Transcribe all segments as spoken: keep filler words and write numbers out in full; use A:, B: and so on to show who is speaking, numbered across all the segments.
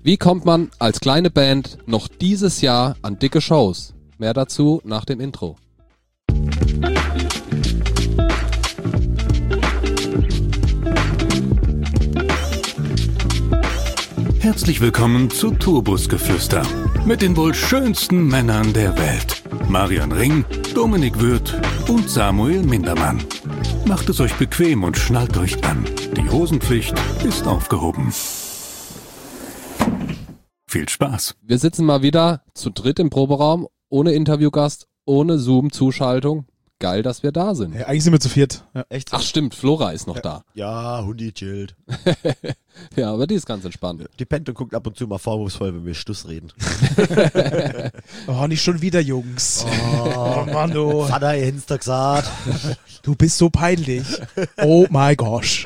A: Wie kommt man als kleine Band noch dieses Jahr an dicke Shows? Mehr dazu nach dem Intro.
B: Herzlich willkommen zu Tourbusgeflüster mit den wohl schönsten Männern der Welt. Marian Ring, Dominik Würth und Samuel Mindermann. Macht es euch bequem und schnallt euch an. Die Hosenpflicht ist aufgehoben. Viel Spaß.
A: Wir sitzen mal wieder zu dritt im Proberaum, ohne Interviewgast, ohne Zoom-Zuschaltung. Geil, dass wir da sind.
C: Ja, eigentlich sind wir zu viert. Ja.
D: Echt so?
A: Ach stimmt, Flora ist noch
D: ja.
A: da.
D: Ja, Hundi chillt.
A: Ja, aber die ist ganz entspannt.
D: Die pennt und guckt ab und zu mal vorwurfsvoll, wenn wir Stuss reden.
C: Oh, nicht schon wieder, Jungs.
D: Oh,
C: Oh Mann, du.
D: Vater, ihr hätten's doch gesagt.
C: Du bist so peinlich. Oh my gosh.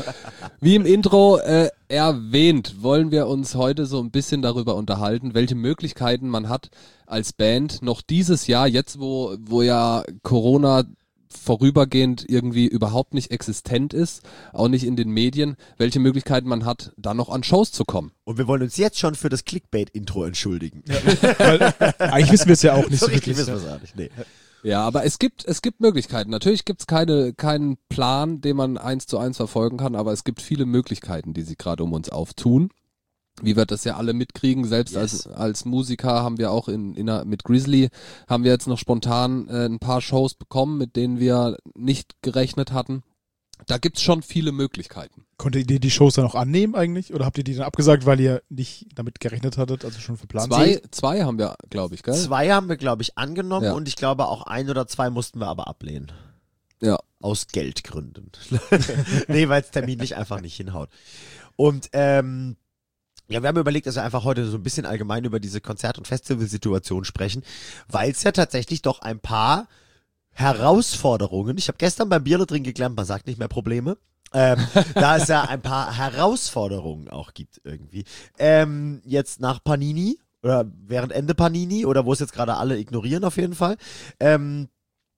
A: Wie im Intro äh, erwähnt, wollen wir uns heute so ein bisschen darüber unterhalten, welche Möglichkeiten man hat als Band noch dieses Jahr, jetzt wo, wo ja Corona vorübergehend irgendwie überhaupt nicht existent ist, auch nicht in den Medien, welche Möglichkeiten man hat, da noch an Shows zu kommen.
D: Und wir wollen uns jetzt schon für das Clickbait-Intro entschuldigen.
C: Ja, weil, eigentlich wissen wir es ja auch nicht
D: so
C: so
D: richtig
C: wirklich.
D: wissen wir es auch nicht. Nee.
A: Ja, aber es gibt, es gibt Möglichkeiten. Natürlich gibt es keine, keinen Plan, den man eins zu eins verfolgen kann, aber es gibt viele Möglichkeiten, die sich gerade um uns auftun. Wie wir das ja alle mitkriegen, selbst
D: Yes.
A: als, als Musiker haben wir auch in, in einer, mit Grizzly haben wir jetzt noch spontan äh, ein paar Shows bekommen, mit denen wir nicht gerechnet hatten. Da gibt's schon viele Möglichkeiten.
C: Konntet ihr die Shows dann auch annehmen eigentlich? Oder habt ihr die dann abgesagt, weil ihr nicht damit gerechnet hattet, also schon verplant?
A: Zwei, zwei haben wir, glaube ich, gell?
D: Zwei haben wir, glaube ich, angenommen
A: Ja.
D: und ich glaube auch ein oder zwei mussten wir aber ablehnen.
A: Ja.
D: Aus Geldgründen. Nee, weil es terminlich einfach nicht hinhaut. Und ähm, ja, wir haben überlegt, dass wir einfach heute so ein bisschen allgemein über diese Konzert- und Festivalsituation sprechen, weil es ja tatsächlich doch ein paar Herausforderungen, ich habe gestern beim Bierle trinken gelernt, man sagt nicht mehr Probleme, ähm, da es ja ein paar Herausforderungen auch gibt irgendwie. Ähm, jetzt nach Panini oder während Ende Panini oder wo es jetzt gerade alle ignorieren auf jeden Fall. Ähm,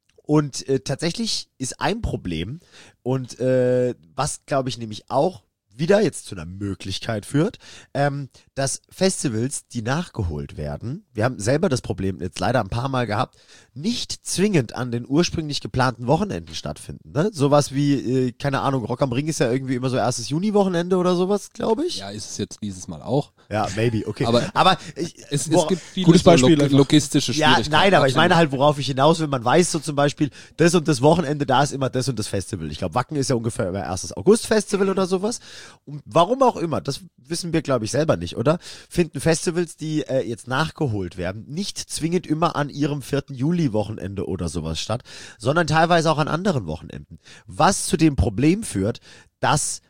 D: und äh, tatsächlich ist ein Problem und äh, was glaube ich nämlich auch wieder jetzt zu einer Möglichkeit führt, ähm, dass Festivals, die nachgeholt werden, wir haben selber das Problem jetzt leider ein paar Mal gehabt, nicht zwingend an den ursprünglich geplanten Wochenenden stattfinden. Ne? Sowas wie, äh, keine Ahnung, Rock am Ring ist ja irgendwie immer so erstes Juni-Wochenende oder sowas, glaube ich.
A: Ja, ist es jetzt dieses Mal auch.
D: Ja, maybe, okay.
A: Aber,
D: aber ich,
A: es,
D: wora-
A: es gibt viele
C: Gutes Beispiel
A: so log
C: einfach.
A: logistische
D: ja,
A: Schwierigkeiten.
D: nein, aber ich
A: Absolut.
D: meine halt, worauf ich hinaus will, man weiß so zum Beispiel, das und das Wochenende, da ist immer das und das Festival. Ich glaube, Wacken ist ja ungefähr immer erstes August-Festival oder sowas. Und warum auch immer, das wissen wir, glaube ich, selber nicht, oder? Finden Festivals, die äh, jetzt nachgeholt werden, nicht zwingend immer an ihrem vierten Juli-Wochenende oder sowas statt, sondern teilweise auch an anderen Wochenenden. Was zu dem Problem führt, dass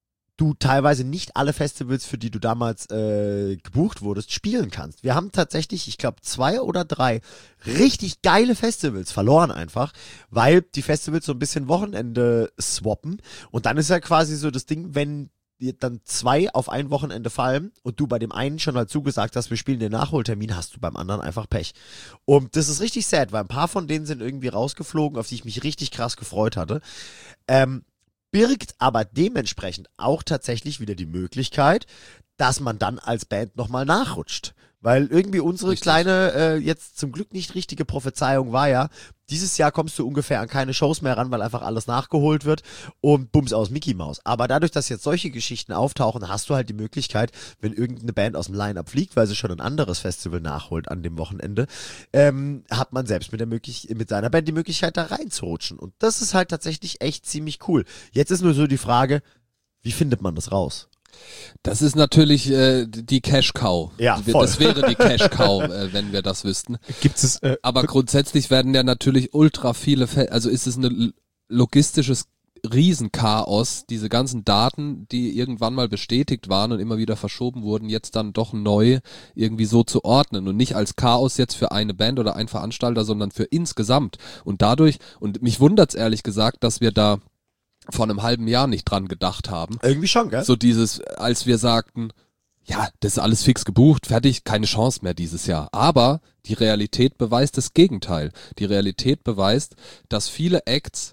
D: du teilweise nicht alle Festivals, für die du damals äh, gebucht wurdest, spielen kannst. Wir haben tatsächlich, ich glaube, zwei oder drei richtig geile Festivals verloren einfach, weil die Festivals so ein bisschen Wochenende swappen und dann ist ja quasi so das Ding, wenn dir dann zwei auf ein Wochenende fallen und du bei dem einen schon halt zugesagt hast, wir spielen den Nachholtermin, hast du beim anderen einfach Pech. Und das ist richtig sad, weil ein paar von denen sind irgendwie rausgeflogen, auf die ich mich richtig krass gefreut hatte. Ähm, birgt aber dementsprechend auch tatsächlich wieder die Möglichkeit, dass man dann als Band nochmal nachrutscht. Weil irgendwie unsere
A: Richtig.
D: kleine, äh, jetzt zum Glück nicht richtige Prophezeiung war ja, dieses Jahr kommst du ungefähr an keine Shows mehr ran, weil einfach alles nachgeholt wird und bums aus Mickey Mouse. Aber dadurch, dass jetzt solche Geschichten auftauchen, hast du halt die Möglichkeit, wenn irgendeine Band aus dem Line-Up fliegt, weil sie schon ein anderes Festival nachholt an dem Wochenende, ähm, hat man selbst mit, der möglich mit seiner Band die Möglichkeit, da reinzurutschen. Und das ist halt tatsächlich echt ziemlich cool. Jetzt ist nur so die Frage, wie findet man das raus?
A: Das ist natürlich äh, die Cash-Cow.
D: Ja,
A: Wir-
D: voll.
A: Das wäre die Cash-Cow, äh, wenn wir das wüssten.
C: Gibt es, äh,
A: Aber grundsätzlich werden ja natürlich ultra viele, Fe also ist es ein l- logistisches Riesenchaos, diese ganzen Daten, die irgendwann mal bestätigt waren und immer wieder verschoben wurden, jetzt dann doch neu irgendwie so zu ordnen und nicht als Chaos jetzt für eine Band oder ein Veranstalter, sondern für insgesamt. Und dadurch, und mich wundert's ehrlich gesagt, dass wir da vor einem halben Jahr nicht dran gedacht haben.
D: Irgendwie schon, gell?
A: So dieses, als wir sagten, ja, das ist alles fix gebucht, fertig, keine Chance mehr dieses Jahr. Aber die Realität beweist das Gegenteil. Die Realität beweist, dass viele Acts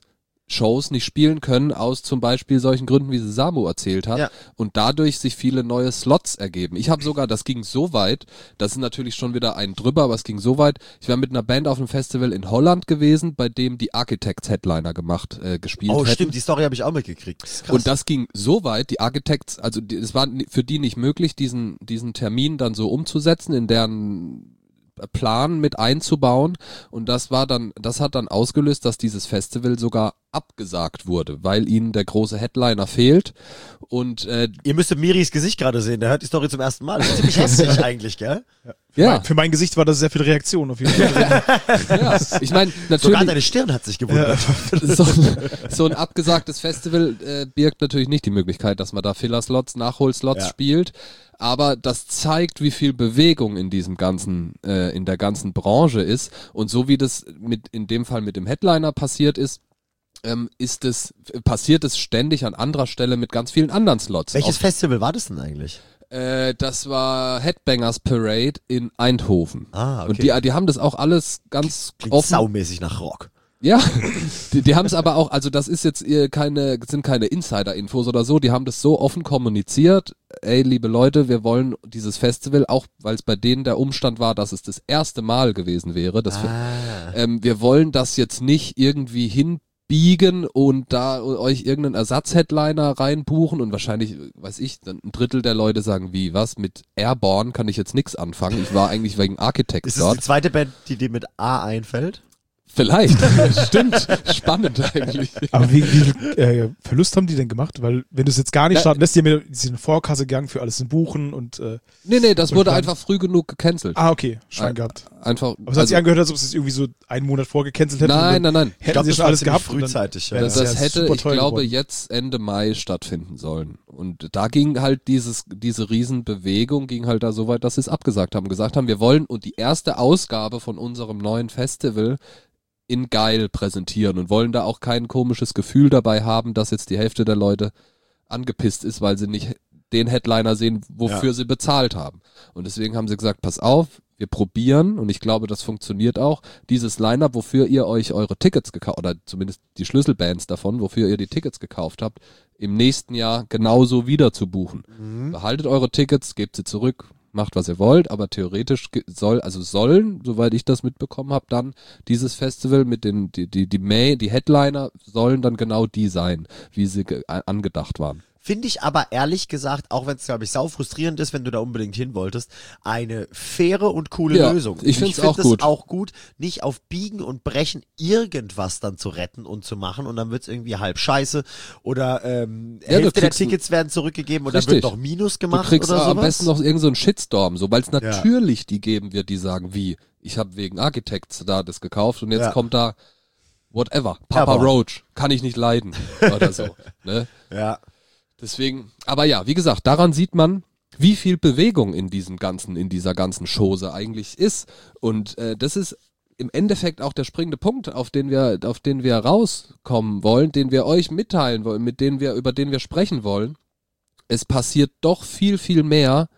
A: Shows nicht spielen können, aus zum Beispiel solchen Gründen, wie sie Samu erzählt hat,
D: Ja.
A: und dadurch sich viele neue Slots ergeben. Ich habe sogar, das ging so weit, das ist natürlich schon wieder ein drüber, aber es ging so weit, ich war mit einer Band auf einem Festival in Holland gewesen, bei dem die Architects Headliner gemacht, äh, gespielt
D: Oh,
A: hätten.
D: stimmt, die Story habe ich auch mitgekriegt. Das ist krass.
A: Und das ging so weit, die Architects, also die, es war ni- für die nicht möglich, diesen, diesen Termin dann so umzusetzen, in deren Plan mit einzubauen, und das war dann, das hat dann ausgelöst, dass dieses Festival sogar abgesagt wurde, weil ihnen der große Headliner fehlt, und äh,
D: Ihr müsstet Miris Gesicht gerade sehen, der hört die Story zum ersten Mal. Das ist ziemlich hässlich eigentlich, gell?
C: Für,
A: ja,
C: mein, für mein Gesicht war das sehr viel Reaktion auf jeden Fall.
A: ja, ich meine,
D: Sogar
A: natürlich
D: deine Stirn hat sich gewundert.
A: so, so ein abgesagtes Festival äh, birgt natürlich nicht die Möglichkeit, dass man da Filler-Slots, Nachholslots
D: Ja.
A: spielt, aber das zeigt, wie viel Bewegung in diesem ganzen, äh, in der ganzen Branche ist, und so wie das mit in dem Fall mit dem Headliner passiert ist, ähm, ist es passiert es ständig an anderer Stelle mit ganz vielen anderen Slots.
D: Welches
A: Auf,
D: Festival war das denn eigentlich?
A: äh, das war Headbangers Parade in Eindhoven.
D: Ah, okay.
A: Und die, die haben das auch alles ganz
D: Klingt
A: offen.
D: saumäßig nach Rock.
A: Ja, die, die haben es aber auch, also das ist jetzt äh, keine, sind keine Insider-Infos oder so, die haben das so offen kommuniziert, ey, liebe Leute, wir wollen dieses Festival, auch weil es bei denen der Umstand war, dass es das erste Mal gewesen wäre, das
D: Ah.
A: ähm, wir wollen das jetzt nicht irgendwie hinbiegen und da euch irgendeinen Ersatz-Headliner reinbuchen, und wahrscheinlich, weiß ich, dann ein Drittel der Leute sagen, wie, was, mit Airborne kann ich jetzt nichts anfangen, ich war eigentlich wegen Architects
D: Ist es
A: dort.
D: die zweite Band, die dir mit A einfällt?
A: Vielleicht, stimmt, spannend eigentlich.
C: Aber wie, wie viel äh, Verlust haben die denn gemacht? Weil wenn du es jetzt gar nicht
A: Ja.
C: starten lässt, die haben ja diese Vorkasse gegangen für alles in Buchen und äh,
A: Nee, nee, das
C: Und
A: wurde
C: dann-
A: einfach früh genug gecancelt.
C: ah, okay, Schein
A: Ein-
C: gehabt.
A: Einfach.
C: Aber es hat sich angehört, als ob sie es irgendwie so einen Monat vorgecancelt hätten.
A: nein,
C: und
A: nein, nein.
D: Ich
C: hätten
D: glaube,
C: sie
D: das
C: schon
D: war
C: alles
D: ziemlich
C: gehabt. und dann
D: frühzeitig.
C: wäre
D: Ja.
A: Das,
C: ja
A: das hätte,
C: super
A: ich
C: teuer
A: glaube,
C: geworden.
A: jetzt Ende Mai stattfinden sollen. Und da ging halt dieses, diese Riesenbewegung ging halt da so weit, dass sie es abgesagt haben. Gesagt haben, wir wollen und die erste Ausgabe von unserem neuen Festival in geil präsentieren und wollen da auch kein komisches Gefühl dabei haben, dass jetzt die Hälfte der Leute angepisst ist, weil sie nicht den Headliner sehen, wofür
D: Ja.
A: sie bezahlt haben. Und deswegen haben sie gesagt, pass auf, wir probieren, und ich glaube, das funktioniert auch, dieses Line-Up, wofür ihr euch eure Tickets gekauft, oder zumindest die Schlüsselbands davon, wofür ihr die Tickets gekauft habt, im nächsten Jahr genauso wieder zu buchen.
D: Mhm.
A: Behaltet eure Tickets, gebt sie zurück, macht was ihr wollt, aber theoretisch ge- soll, also sollen, soweit ich das mitbekommen habe, dann dieses Festival mit den, die, die, die May, die Headliner sollen dann genau die sein, wie sie ge- a- angedacht waren.
D: Finde ich aber ehrlich gesagt, auch wenn es, glaube ich, sau frustrierend ist, wenn du da unbedingt hin wolltest, eine faire und coole
A: Ja,
D: Lösung.
A: ich find's auch
D: find
A: gut.
D: es auch gut, nicht auf Biegen und Brechen irgendwas dann zu retten und zu machen, und dann wird's irgendwie halb scheiße oder ähm,
A: Ja, du
D: Hälfte der
A: kriegst ein-
D: Tickets werden zurückgegeben und dann
A: Richtig.
D: wird noch Minus
A: Du
D: gemacht
A: kriegst
D: oder
A: am
D: sowas.
A: besten noch irgendeinen so einen Shitstorm, so, weil es natürlich die geben wird, die sagen, wie, ich habe wegen Architects da das gekauft und jetzt
D: Ja.
A: kommt da whatever, Papa
D: Airborne.
A: Roach, kann ich nicht leiden oder so. Ne?
D: Ja.
A: Deswegen, aber ja, wie gesagt, daran sieht man, wie viel Bewegung in diesem ganzen, in dieser ganzen Chose eigentlich ist. Und äh, das ist im Endeffekt auch der springende Punkt, auf den wir, auf den wir rauskommen wollen, den wir euch mitteilen wollen, mit denen wir, über den wir sprechen wollen. Es passiert doch viel, viel mehr,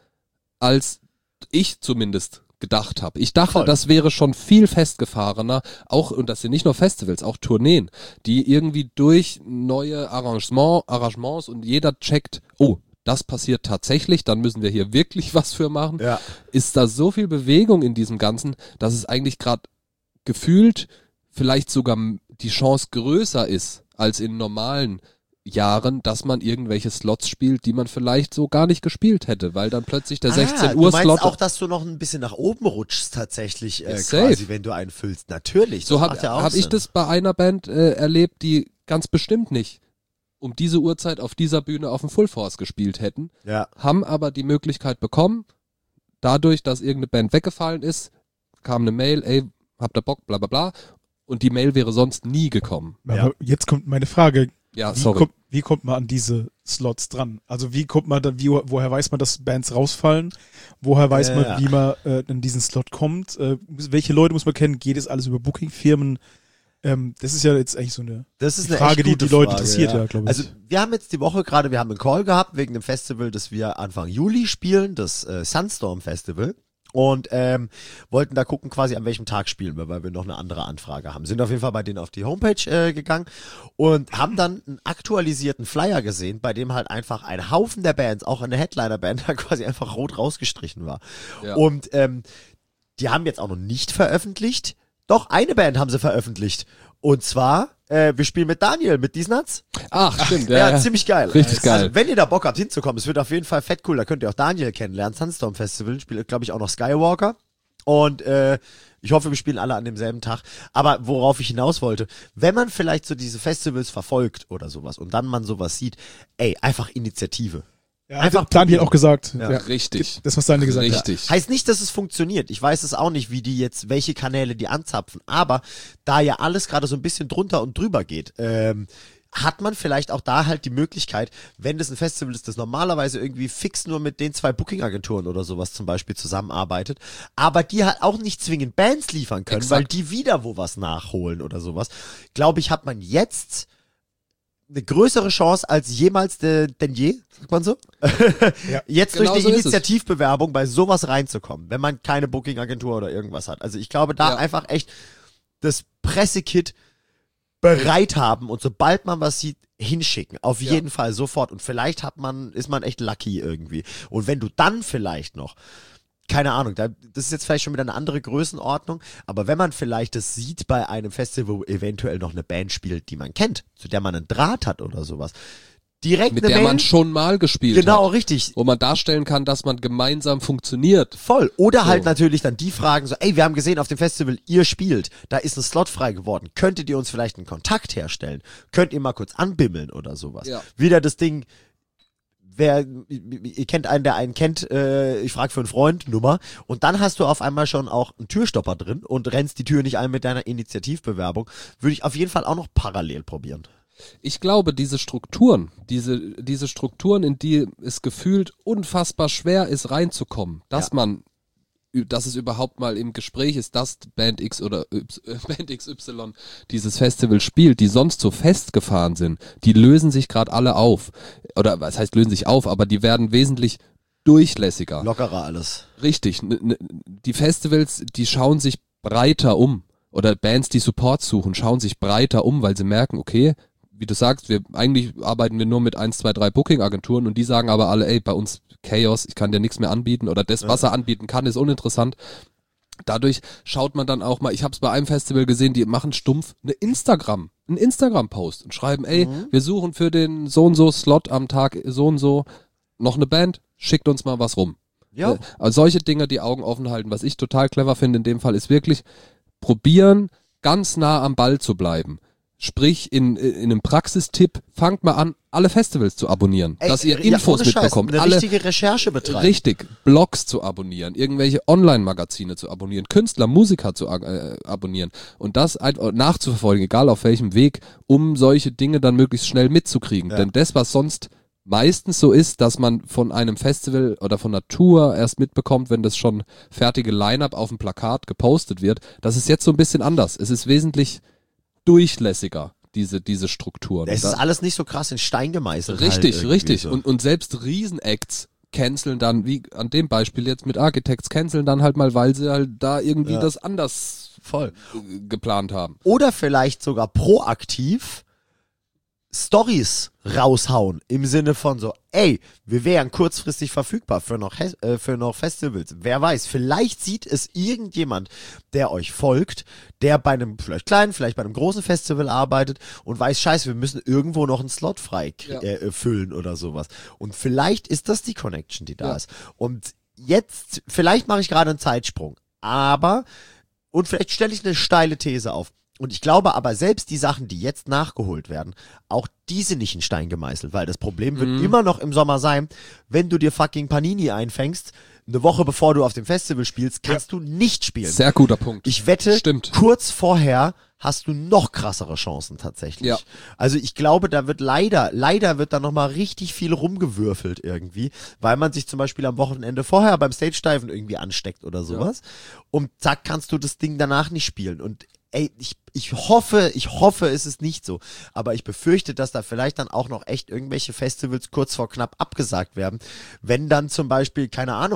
A: als ich zumindest gedacht habe. Ich dachte,
D: Voll.
A: das wäre schon viel festgefahrener, auch, und das sind nicht nur Festivals, auch Tourneen, die irgendwie durch neue Arrangement, Arrangements und jeder checkt, oh, das passiert tatsächlich, dann müssen wir hier wirklich was für machen.
D: Ja.
A: Ist da so viel Bewegung in diesem Ganzen, dass es eigentlich gerade gefühlt vielleicht sogar die Chance größer ist als in normalen Jahren, dass man irgendwelche Slots spielt, die man vielleicht so gar nicht gespielt hätte, weil dann plötzlich der
D: Ah,
A: sechzehn
D: du
A: Uhr
D: meinst
A: Slot
D: auch, dass du noch ein bisschen nach oben rutschst tatsächlich äh,
A: Ja, safe.
D: quasi, wenn du einen füllst. Natürlich.
A: so
D: das
A: habe
D: macht ja auch
A: hab ich
D: Sinn.
A: das bei einer Band äh, erlebt, die ganz bestimmt nicht um diese Uhrzeit auf dieser Bühne auf dem Full Force gespielt hätten,
D: Ja.
A: haben aber die Möglichkeit bekommen, dadurch, dass irgendeine Band weggefallen ist, kam eine Mail, ey, habt ihr Bock, bla bla bla, und die Mail wäre sonst nie gekommen.
C: Aber
D: Ja.
C: jetzt kommt meine Frage.
A: Ja,
C: Wie
A: sorry.
C: kommt, wie kommt man an diese Slots dran? Also wie kommt man dann, wie, woher weiß man, dass Bands rausfallen? Woher weiß
D: Äh,
C: man,
D: ja.
C: wie man äh, in diesen Slot kommt? Äh, welche Leute muss man kennen? Geht es alles über Bookingfirmen? Ähm, das ist ja jetzt eigentlich so eine
D: Das ist
C: Die
D: eine
C: Frage,
D: echt
C: die
D: gute
C: die Leute
D: Frage,
C: interessiert, ja, glaub ich.
D: Also wir haben jetzt die Woche gerade, wir haben einen Call gehabt wegen dem Festival, das wir Anfang Juli spielen, das äh, Sunstorm Festival. und ähm, wollten da gucken quasi, an welchem Tag spielen wir, weil wir noch eine andere Anfrage haben. Sind auf jeden Fall bei denen auf die Homepage äh, gegangen und haben dann einen aktualisierten Flyer gesehen, bei dem halt einfach ein Haufen der Bands, auch eine Headliner-Band, da quasi einfach rot rausgestrichen war.
A: Ja.
D: Und ähm, die haben jetzt auch noch nicht veröffentlicht. Doch, eine Band haben sie veröffentlicht. Und zwar, äh, wir spielen mit Daniel, mit These Nuts.
A: Ach, stimmt.
D: Ja,
A: Ja, ja.
D: ziemlich geil.
A: Richtig geil.
D: Also, wenn ihr da Bock habt hinzukommen, es wird auf jeden Fall fett cool. Da könnt ihr auch Daniel kennenlernen. Sunstorm Festival spielt, glaube ich, auch noch Skywalker. Und äh, ich hoffe, wir spielen alle an demselben Tag. Aber worauf ich hinaus wollte, wenn man vielleicht so diese Festivals verfolgt oder sowas und dann man sowas sieht, ey, einfach Initiative.
C: Ja,
D: Einfach
C: Daniel
D: probieren.
C: auch gesagt.
D: Ja.
C: Ja.
A: Richtig.
C: Das, was Daniel gesagt hat.
A: Richtig.
D: Heißt nicht, dass es funktioniert. Ich weiß es auch nicht, wie die jetzt, welche Kanäle die anzapfen. Aber da ja alles gerade so ein bisschen drunter und drüber geht, ähm, hat man vielleicht auch da halt die Möglichkeit, wenn das ein Festival ist, das normalerweise irgendwie fix nur mit den zwei Booking-Agenturen oder sowas zum Beispiel zusammenarbeitet, aber die halt auch nicht zwingend Bands liefern können,
A: Exakt.
D: weil die wieder wo was nachholen oder sowas. Glaube ich, hat man jetzt eine größere Chance als jemals de, denn je, sagt man so?
C: Ja.
D: Jetzt
A: Genau
D: durch
A: so
D: die
A: ist es.
D: Initiativbewerbung bei sowas reinzukommen, wenn man keine Booking-Agentur oder irgendwas hat. Also ich glaube, da
A: Ja.
D: einfach echt das Pressekit bereit haben und sobald man was sieht, hinschicken. Auf
A: Ja.
D: jeden Fall sofort. Und vielleicht hat man, ist man echt lucky irgendwie. Und wenn du dann vielleicht noch, keine Ahnung, da, das ist jetzt vielleicht schon wieder eine andere Größenordnung, aber wenn man vielleicht das sieht bei einem Festival, wo eventuell noch eine Band spielt, die man kennt, zu der man einen Draht hat oder sowas, direkt
A: Mit
D: eine
A: der
D: Mail,
A: man schon mal gespielt
D: genau,
A: hat.
D: richtig,
A: Wo man darstellen kann, dass man gemeinsam funktioniert.
D: voll. Oder
A: So.
D: halt natürlich dann die Fragen so, ey, wir haben gesehen auf dem Festival, ihr spielt, da ist ein Slot frei geworden. Könntet ihr uns vielleicht einen Kontakt herstellen? Könnt ihr mal kurz anbimmeln oder sowas?
A: Ja.
D: Wieder das Ding, wer, ihr kennt einen, der einen kennt, äh, ich frage für einen Freund, Nummer. Und dann hast du auf einmal schon auch einen Türstopper drin und rennst die Tür nicht ein mit deiner Initiativbewerbung. Würde ich auf jeden Fall auch noch parallel probieren.
A: Ich glaube, diese Strukturen, diese, diese Strukturen, in die es gefühlt unfassbar schwer ist, reinzukommen, dass
D: Ja.
A: man, dass es überhaupt mal im Gespräch ist, dass Band X oder Y, äh, Band X Y dieses Festival spielt, die sonst so festgefahren sind, die lösen sich gerade alle auf. Oder was heißt lösen sich auf, aber die werden wesentlich durchlässiger.
D: Lockerer alles.
A: Richtig. N- n- die Festivals, die schauen sich breiter um. Oder Bands, die Support suchen, schauen sich breiter um, weil sie merken, okay, wie du sagst, wir eigentlich arbeiten wir nur mit eins, zwei, drei Booking-Agenturen und die sagen aber alle, ey, bei uns Chaos, ich kann dir nichts mehr anbieten oder das, was er anbieten kann, ist uninteressant. Dadurch schaut man dann auch mal, ich habe es bei einem Festival gesehen, die machen stumpf eine Instagram, einen Instagram-Post und schreiben, ey,
D: Mhm.
A: wir suchen für den so und so Slot am Tag so und so noch eine Band, schickt uns mal was rum.
D: Ja.
A: Äh, also solche Dinge, die Augen offen halten. Was ich total clever finde in dem Fall, ist wirklich probieren, ganz nah am Ball zu bleiben. Sprich, in, in einem Praxistipp, fangt mal an, alle Festivals zu abonnieren,
D: Ey,
A: dass ihr
D: ja,
A: Infos
D: ohne Scheiß,
A: mitbekommt.
D: Eine
A: Alle
D: richtige Recherche betreiben.
A: Richtig, Blogs zu abonnieren, irgendwelche Online-Magazine zu abonnieren, Künstler, Musiker zu äh, abonnieren und das einfach nachzuverfolgen, egal auf welchem Weg, um solche Dinge dann möglichst schnell mitzukriegen.
D: Ja.
A: Denn das, was sonst meistens so ist, dass man von einem Festival oder von einer Tour erst mitbekommt, wenn das schon fertige Line-Up auf dem Plakat gepostet wird, das ist jetzt so ein bisschen anders. Es ist wesentlich durchlässiger, diese, diese Strukturen.
D: Es
A: Und
D: ist
A: da-
D: alles nicht so krass in Stein gemeißelt.
A: Richtig,
D: halt irgendwie
A: richtig.
D: So.
A: Und, und selbst Riesenacts canceln dann, wie an dem Beispiel jetzt mit Architects, canceln dann halt mal, weil sie halt da irgendwie
D: Ja.
A: das anders
D: Voll.
A: äh, geplant haben.
D: Oder vielleicht sogar proaktiv Stories raushauen im Sinne von so, ey, wir wären kurzfristig verfügbar für noch, Hes- äh, für noch Festivals. Wer weiß, vielleicht sieht es irgendjemand, der euch folgt, der bei einem vielleicht kleinen, vielleicht bei einem großen Festival arbeitet und weiß, scheiße, wir müssen irgendwo noch einen Slot frei krie-
A: Ja.
D: äh, füllen oder sowas. Und vielleicht ist das die Connection, die da
A: Ja.
D: ist. Und jetzt, vielleicht mache ich gerade einen Zeitsprung, aber, und vielleicht stelle ich eine steile These auf. Und ich glaube aber, selbst die Sachen, die jetzt nachgeholt werden, auch diese nicht in Stein gemeißelt, weil das Problem wird
A: Mhm.
D: immer noch im Sommer sein, wenn du dir fucking Panini einfängst, eine Woche bevor du auf dem Festival spielst, kannst du nicht spielen.
A: Sehr guter Punkt.
D: Ich wette,
A: Stimmt.
D: kurz vorher hast du noch krassere Chancen tatsächlich.
A: Ja.
D: Also ich glaube, da wird leider, leider wird da nochmal richtig viel rumgewürfelt irgendwie, weil man sich zum Beispiel am Wochenende vorher beim Stage-Diven irgendwie ansteckt oder sowas. Und zack, kannst du das Ding danach nicht spielen. Und ey, ich, ich hoffe, ich hoffe, es ist nicht so. Aber ich befürchte, dass da vielleicht dann auch noch echt irgendwelche Festivals kurz vor knapp abgesagt werden. Wenn dann zum Beispiel, keine Ahnung,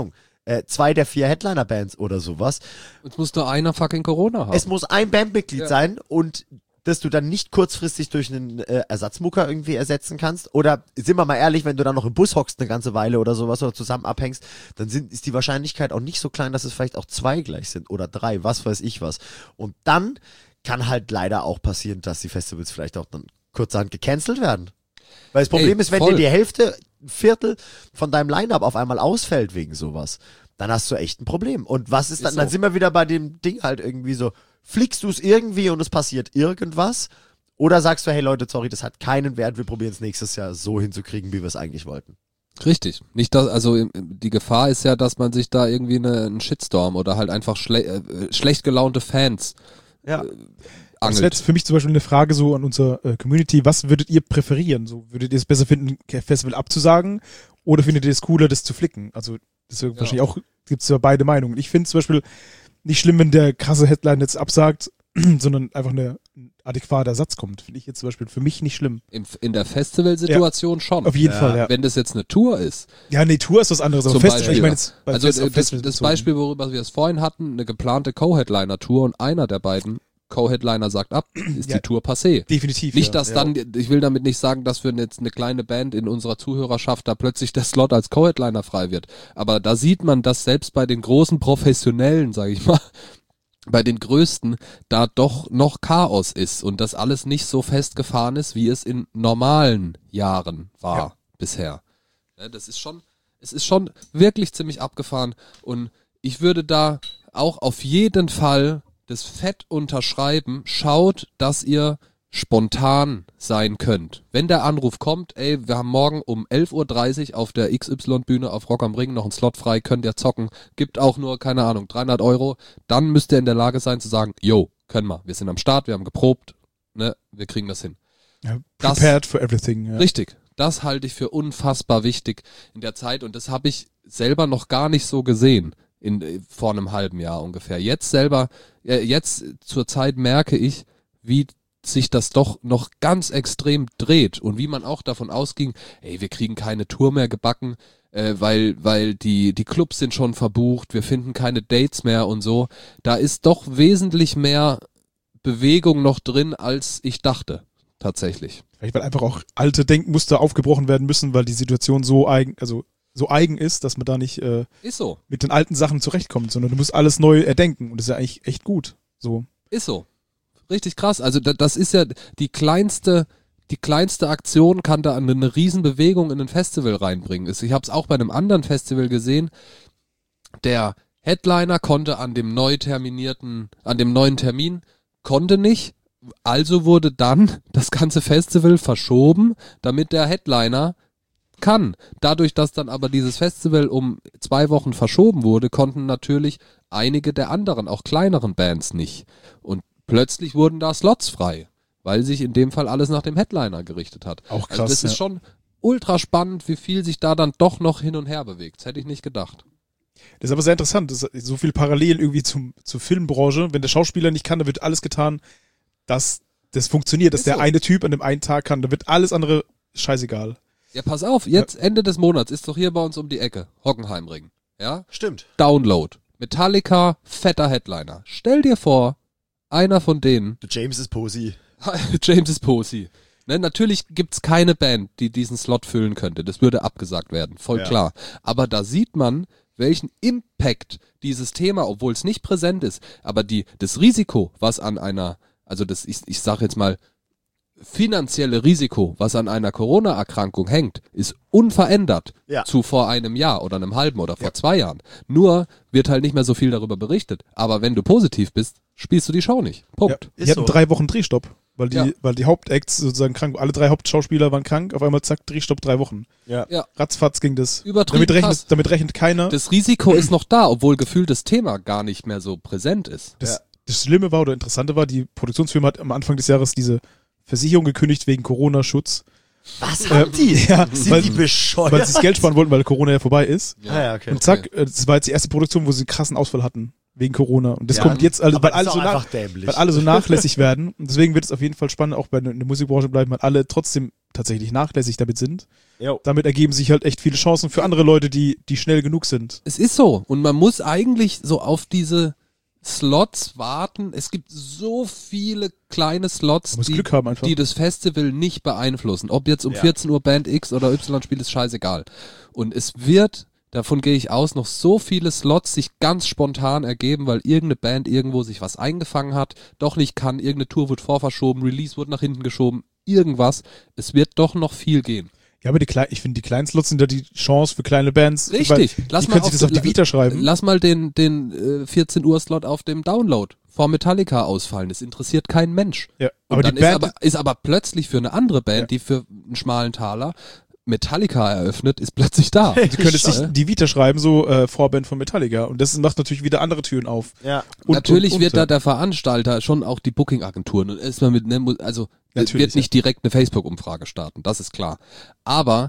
D: äh, zwei der vier Headliner-Bands oder sowas.
A: Jetzt muss da einer fucking Corona haben.
D: Es muss ein Bandmitglied
A: Ja.
D: sein und dass du dann nicht kurzfristig durch einen äh, Ersatzmucker irgendwie ersetzen kannst. Oder sind wir mal ehrlich, wenn du dann noch im Bus hockst eine ganze Weile oder sowas oder zusammen abhängst, dann sind, ist die Wahrscheinlichkeit auch nicht so klein, dass es vielleicht auch zwei gleich sind oder drei, was weiß ich was. Und dann kann halt leider auch passieren, dass die Festivals vielleicht auch dann kurzerhand gecancelt werden. Weil das Problem
A: Ey,
D: ist, wenn
A: voll.
D: dir die Hälfte, ein Viertel von deinem Line-Up auf einmal ausfällt wegen sowas, dann hast du echt ein Problem. Und was ist dann,
A: Ist
D: dann
A: so.
D: sind wir wieder bei dem Ding halt irgendwie so, fliegst du es irgendwie und es passiert irgendwas? Oder sagst du, hey Leute, sorry, das hat keinen Wert, wir probieren es nächstes Jahr so hinzukriegen, wie wir es eigentlich wollten.
A: Richtig. Nicht dass, also im- die Gefahr ist ja, dass man sich da irgendwie eine, einen Shitstorm oder halt einfach schle äh, schlecht gelaunte Fans
D: Ja.
C: Das wäre
A: angelt.
C: jetzt für mich zum Beispiel eine Frage so an unsere äh, Community. Was würdet ihr präferieren? So, würdet ihr es besser finden, ein Festival abzusagen oder findet ihr es cooler, das zu flicken? Also, das ist ja wahrscheinlich auch, gibt es ja beide Meinungen. Ich finde es zum Beispiel nicht schlimm, wenn der krasse Headline jetzt absagt, sondern einfach eine, ein adäquater Ersatz kommt. Finde ich jetzt zum Beispiel für mich nicht schlimm.
A: Im, in der Festivalsituation schon.
C: Auf jeden
D: Ja.
C: Fall, ja.
A: Wenn das jetzt eine Tour ist,
C: Ja, nee, Tour ist was anderes, aber
A: Zum
C: Festival,
A: Beispiel.
C: ich meine jetzt bei
A: also
C: Fest- auf
A: das,
C: Festivals
A: das
C: bezogen.
A: Beispiel, worüber wir es vorhin hatten, eine geplante Co-Headliner-Tour und einer der beiden Co-Headliner sagt ab, ist
C: Ja.
A: die Tour passé.
C: Definitiv,
A: Nicht,
C: ja.
A: dass dann, ich will damit nicht sagen, dass für jetzt eine kleine Band in unserer Zuhörerschaft da plötzlich der Slot als Co-Headliner frei wird. Aber da sieht man, dass selbst bei den großen Professionellen, sage ich mal, bei den Größten, da doch noch Chaos ist und das alles nicht so festgefahren ist, wie es in normalen Jahren war
C: Ja.
A: bisher. Ja, das ist schon, es ist schon wirklich ziemlich abgefahren und ich würde da auch auf jeden Fall das fett unterschreiben, schaut, dass ihr spontan sein könnt. Wenn der Anruf kommt, ey, wir haben morgen um elf Uhr dreißig auf der X Y-Bühne auf Rock am Ring noch einen Slot frei, könnt ihr zocken, gibt auch nur, keine Ahnung, dreihundert Euro, dann müsst ihr in der Lage sein zu sagen, yo, können wir, wir sind am Start, wir haben geprobt, ne, wir kriegen das hin.
C: ja,
A: das-
C: prepared for everything. Ja.
A: Richtig. Das halte ich für unfassbar wichtig in der Zeit und das habe ich selber noch gar nicht so gesehen in äh, vor einem halben Jahr ungefähr. Jetzt selber, äh, jetzt zur Zeit merke ich, wie sich das doch noch ganz extrem dreht und wie man auch davon ausging, ey, wir kriegen keine Tour mehr gebacken, äh, weil weil die die Clubs sind schon verbucht, wir finden keine Dates mehr und so. Da ist doch wesentlich mehr Bewegung noch drin, als ich dachte, tatsächlich.
C: Vielleicht weil einfach auch alte Denkmuster aufgebrochen werden müssen, weil die Situation so eigen, also so eigen ist, dass man da nicht äh,
A: Ist so.
C: mit den alten Sachen zurechtkommt, sondern du musst alles neu erdenken und das ist ja eigentlich echt gut. So.
A: Ist so. Richtig krass. Also da, das ist ja die kleinste, die kleinste Aktion kann da eine, eine Riesenbewegung in ein Festival reinbringen. Ich habe es auch bei einem anderen Festival gesehen. Der Headliner konnte an dem neu terminierten, an dem neuen Termin, konnte nicht. Also wurde dann das ganze Festival verschoben, damit der Headliner kann. Dadurch, dass dann aber dieses Festival um zwei Wochen verschoben wurde, konnten natürlich einige der anderen, auch kleineren Bands nicht. Und plötzlich wurden da Slots frei, weil sich in dem Fall alles nach dem Headliner gerichtet hat.
C: Auch krass,
A: Also das ist
C: ja.
A: schon ultra spannend, wie viel sich da dann doch noch hin und her bewegt. Das hätte ich nicht gedacht.
C: Das ist aber sehr interessant. Das ist so viel parallel irgendwie zum, zur Filmbranche. Wenn der Schauspieler nicht kann, dann wird alles getan, dass das funktioniert, dass
A: Ist
C: der
A: so.
C: eine Typ an dem einen Tag kann. Da wird alles andere scheißegal.
A: Ja, pass auf, jetzt Ende des Monats ist doch hier bei uns um die Ecke Hockenheimring. Ja?
D: Stimmt.
A: Download. Metallica, fetter Headliner. Stell dir vor, einer von denen,
D: The James is Posey.
A: James is Posey. Ne, natürlich gibt's keine Band, die diesen Slot füllen könnte. Das würde abgesagt werden, voll
D: Ja.
A: klar. Aber da sieht man, welchen Impact dieses Thema, obwohl es nicht präsent ist, aber die das Risiko, was an einer, also das ich, ich sage jetzt mal finanzielle Risiko, was an einer Corona-Erkrankung hängt, ist unverändert
D: Ja.
A: zu vor einem Jahr oder einem halben oder vor zwei Jahren. Nur wird halt nicht mehr so viel darüber berichtet. Aber wenn du positiv bist, spielst du die Show nicht. Punkt.
C: Ja,
D: Ist
C: die hatten
D: so.
C: drei Wochen Drehstopp, weil die,
A: Ja.
C: weil die Hauptacts sozusagen krank, alle drei Hauptschauspieler waren krank, auf einmal zack, Drehstopp drei Wochen.
D: Ja.
A: Ja.
C: Ratzfatz ging das.
A: Übertrieben
C: Damit
A: krass.
C: rechnet, damit rechnet keiner.
A: Das Risiko ist noch da, obwohl gefühlt das Thema gar nicht mehr so präsent ist.
C: Das,
D: Ja.
C: das Schlimme war oder Interessante war, die Produktionsfirma hat am Anfang des Jahres diese Versicherung gekündigt wegen Corona-Schutz.
D: Was haben die?
C: Ja,
D: Sind
C: weil,
D: die bescheuert?
C: weil sie das Geld sparen wollten, weil Corona ja vorbei ist.
D: Ah, ja, okay.
C: Und zack, äh, das war jetzt die erste Produktion, wo sie einen krassen Ausfall hatten. Wegen Corona. Und das
D: Ja,
C: kommt jetzt, also,
D: aber
C: weil,
D: das
C: alle
D: ist
C: so
D: auch
C: nach,
D: einfach dämlich.
C: weil alle so nachlässig werden. Und deswegen wird es auf jeden Fall spannend, auch bei der, in der Musikbranche bleiben, weil alle trotzdem tatsächlich nachlässig damit sind.
D: Jo.
C: Damit ergeben sich halt echt viele Chancen für andere Leute, die, die schnell genug sind.
A: Es ist so. Und man muss eigentlich so auf diese Slots warten. Es gibt so viele kleine Slots,
C: Man muss
A: die,
C: Glück haben einfach.
A: die das Festival nicht beeinflussen. Ob jetzt um
D: Ja.
A: vierzehn Uhr Band X oder Y spielt, ist scheißegal. Und es wird, davon gehe ich aus, noch so viele Slots sich ganz spontan ergeben, weil irgendeine Band irgendwo sich was eingefangen hat, doch nicht kann, irgendeine Tour wird vorverschoben, Release wurde nach hinten geschoben, irgendwas. Es wird doch noch viel gehen.
C: Ja, aber die Klei- ich finde, die kleinen Slots sind da die Chance für kleine Bands.
A: Richtig.
C: Weil
A: Lass
C: die
A: mal
C: können sich das auf die Vita schreiben.
A: Lass mal den, den äh, vierzehn Uhr Slot auf dem Download vor Metallica ausfallen. Das interessiert keinen Mensch.
C: Ja,
A: Und
C: aber
A: dann
C: die Band,
A: ist, aber, ist aber plötzlich für eine andere Band,
C: Ja.
A: die für einen schmalen Taler Metallica eröffnet, ist plötzlich da.
C: sie können es sich
A: Ja.
C: die Vita schreiben, so äh, Vorband von Metallica. Und das macht natürlich wieder andere Türen auf.
D: Ja.
C: Und,
A: Natürlich
C: und, und,
A: wird da der Veranstalter schon auch die Booking-Agenturen und erstmal mit, ne, mu- also es
C: Natürlich,
A: wird nicht direkt eine Facebook-Umfrage starten, das ist klar. Aber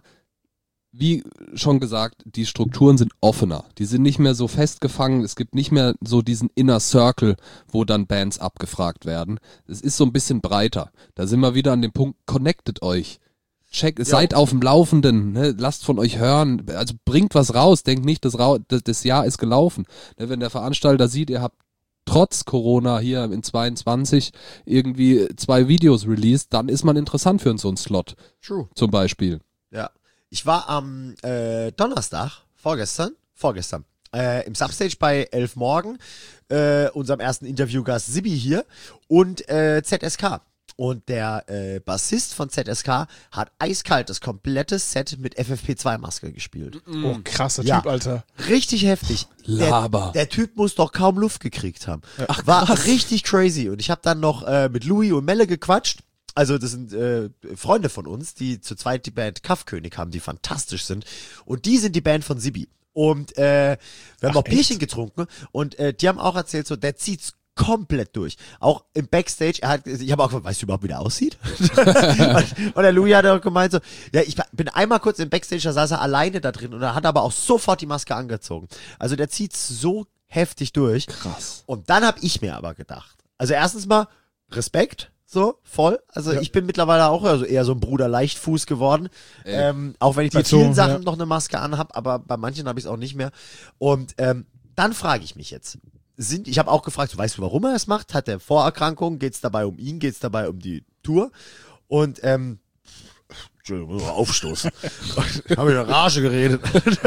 A: wie schon gesagt, die Strukturen sind offener. Die sind nicht mehr so festgefangen. Es gibt nicht mehr so diesen Inner Circle, wo dann Bands abgefragt werden. Es ist so ein bisschen breiter. Da sind wir wieder an dem Punkt, connectet euch. Check, seid auf dem Laufenden, ne? Lasst von euch hören, also bringt was raus, denkt nicht, das, Ra das, das Jahr ist gelaufen. Ne? Wenn der Veranstalter sieht, ihr habt trotz Corona hier in zweiundzwanzig irgendwie zwei Videos released, dann ist man interessant für so einen Slot,
D: True.
A: zum Beispiel.
D: Ja. Ich war am äh, Donnerstag, vorgestern, vorgestern, äh, im Substage bei elf Morgen, äh, unserem ersten Interviewgast Sibi hier und äh, Z S K. Und der äh, Bassist von Z S K hat eiskalt das komplette Set mit F F P zwei Maske gespielt.
C: Oh, krasser
D: Ja.
C: Typ, Alter.
D: Richtig heftig.
A: Laber.
D: Der, der Typ muss doch kaum Luft gekriegt haben. War richtig crazy. Und ich habe dann noch äh, mit Louis und Melle gequatscht. Also das sind äh, Freunde von uns, die zu zweit die Band Kaffkönig haben, die fantastisch sind. Und die sind die Band von Sibi. Und äh, wir haben
C: Ach,
D: auch Bierchen getrunken. Und äh, die haben auch erzählt, so der zieht's komplett durch. Auch im Backstage, er hat, ich habe auch gefragt, weißt du überhaupt, wie der aussieht? und, und der Louis hat auch gemeint so, ja, ich bin einmal kurz im Backstage, da saß er alleine da drin und er hat aber auch sofort die Maske angezogen. Also der zieht's so heftig durch.
A: Krass.
D: Und dann habe ich mir aber gedacht, also erstens mal Respekt, so, voll. Also
C: Ja.
D: ich bin mittlerweile auch also eher so ein Bruder Leichtfuß geworden.
A: Ey.
D: Ähm, auch wenn ich bei
C: Geht so,
D: vielen Sachen
C: ja.
D: noch eine Maske anhab, aber bei manchen habe ich es auch nicht mehr. Und ähm, dann frage ich mich jetzt, sind, ich habe auch gefragt, so, weißt du, warum er es macht? Hat er Vorerkrankungen? Geht es dabei um ihn? Geht es dabei um die Tour? Und ähm, Entschuldigung, nur aufstoßen. Habe ich in Rage geredet.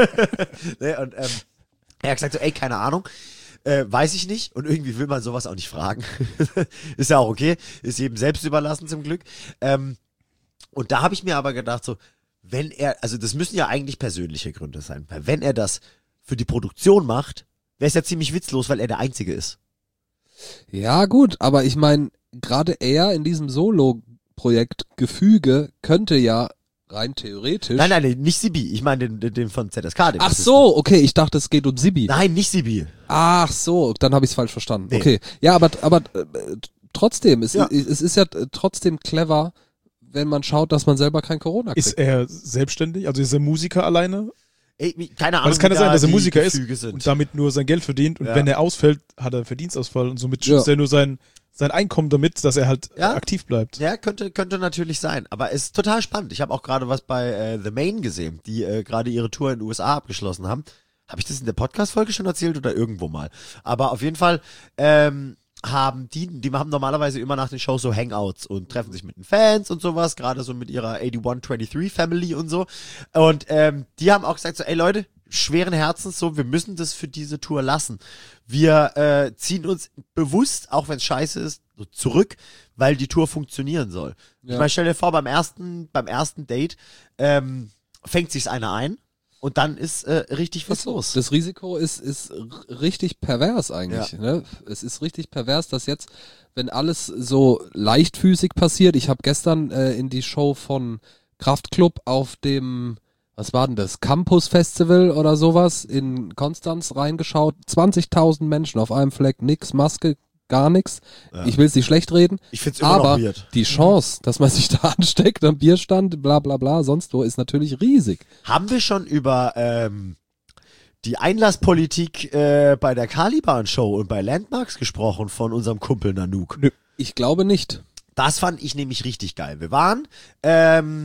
D: nee, und ähm, er hat gesagt so, ey, keine Ahnung. Äh, weiß ich nicht und irgendwie will man sowas auch nicht fragen. Ist ja auch okay, ist jedem selbst überlassen zum Glück. Ähm, und da habe ich mir aber gedacht so, wenn er, also das müssen ja eigentlich persönliche Gründe sein, weil wenn er das für die Produktion macht, wäre es ja ziemlich witzlos, weil er der Einzige ist.
A: Ja, gut, aber ich meine, gerade er in diesem Solo-Projekt Gefüge könnte ja rein theoretisch.
D: Nein, nein, nee, nicht Sibi, ich meine den, den, den von Z S K. Den
A: Ach
D: Bassisten.
A: so, okay, ich dachte, es geht um Sibi.
D: Nein, nicht Sibi.
A: Ach so, dann habe ich es falsch verstanden.
D: Nee.
A: Okay, ja, aber aber äh, trotzdem, es,
D: Ja.
A: es ist ja trotzdem clever, wenn man schaut, dass man selber kein Corona kriegt.
C: Ist er selbstständig? Also ist er Musiker alleine?
D: Ey, wie- keine Ahnung,
C: Weil es kann
D: wie
C: ja sein,
D: da
C: dass er
D: die
C: Musiker ist
D: Gefüge sind.
C: und damit nur sein Geld verdient. Und
D: Ja.
C: wenn er ausfällt, hat er Verdienstausfall. Und somit
A: Ja.
C: schützt er nur sein, sein Einkommen damit, dass er halt
D: Ja.
C: äh, aktiv bleibt.
D: Ja, könnte, könnte natürlich sein. Aber es ist total spannend. Ich habe auch gerade was bei äh, The Main gesehen, die äh, gerade ihre Tour in den U S A abgeschlossen haben. Habe ich das in der Podcast-Folge schon erzählt oder irgendwo mal? Aber auf jeden Fall ähm, haben die, die haben normalerweise immer nach den Shows so Hangouts und treffen sich mit den Fans und sowas, gerade so mit ihrer einundachtzig dreiundzwanzig Family und so. Und ähm, die haben auch gesagt so, ey Leute, schweren Herzens so, wir müssen das für diese Tour lassen. Wir äh, ziehen uns bewusst, auch wenn es scheiße ist, so zurück, weil die Tour funktionieren soll.
A: Ja.
D: Ich meine, stell dir vor, beim ersten, beim ersten Date ähm, fängt sich's einer ein und dann ist äh, richtig was
A: Ist so.
D: los.
A: Das Risiko ist, ist r- richtig pervers eigentlich. Ne? Es ist richtig pervers, dass jetzt, wenn alles so leichtfüßig passiert, ich habe gestern äh, in die Show von Kraftklub auf dem, was war denn das, Campus Festival oder sowas in Konstanz reingeschaut, zwanzigtausend Menschen auf einem Fleck, nix, Maske, gar nichts.
D: Ja.
A: Ich will es nicht schlecht reden,
D: Ich find's immer
A: aber
D: noch weird.
A: die Chance, dass man sich da ansteckt am Bierstand, bla bla bla, sonst wo, ist natürlich riesig.
D: Haben wir schon über ähm, die Einlasspolitik äh, bei der Caliban-Show und bei Landmarks gesprochen von unserem Kumpel Nanook?
A: Ich glaube nicht.
D: Das fand ich nämlich richtig geil. Wir waren ähm,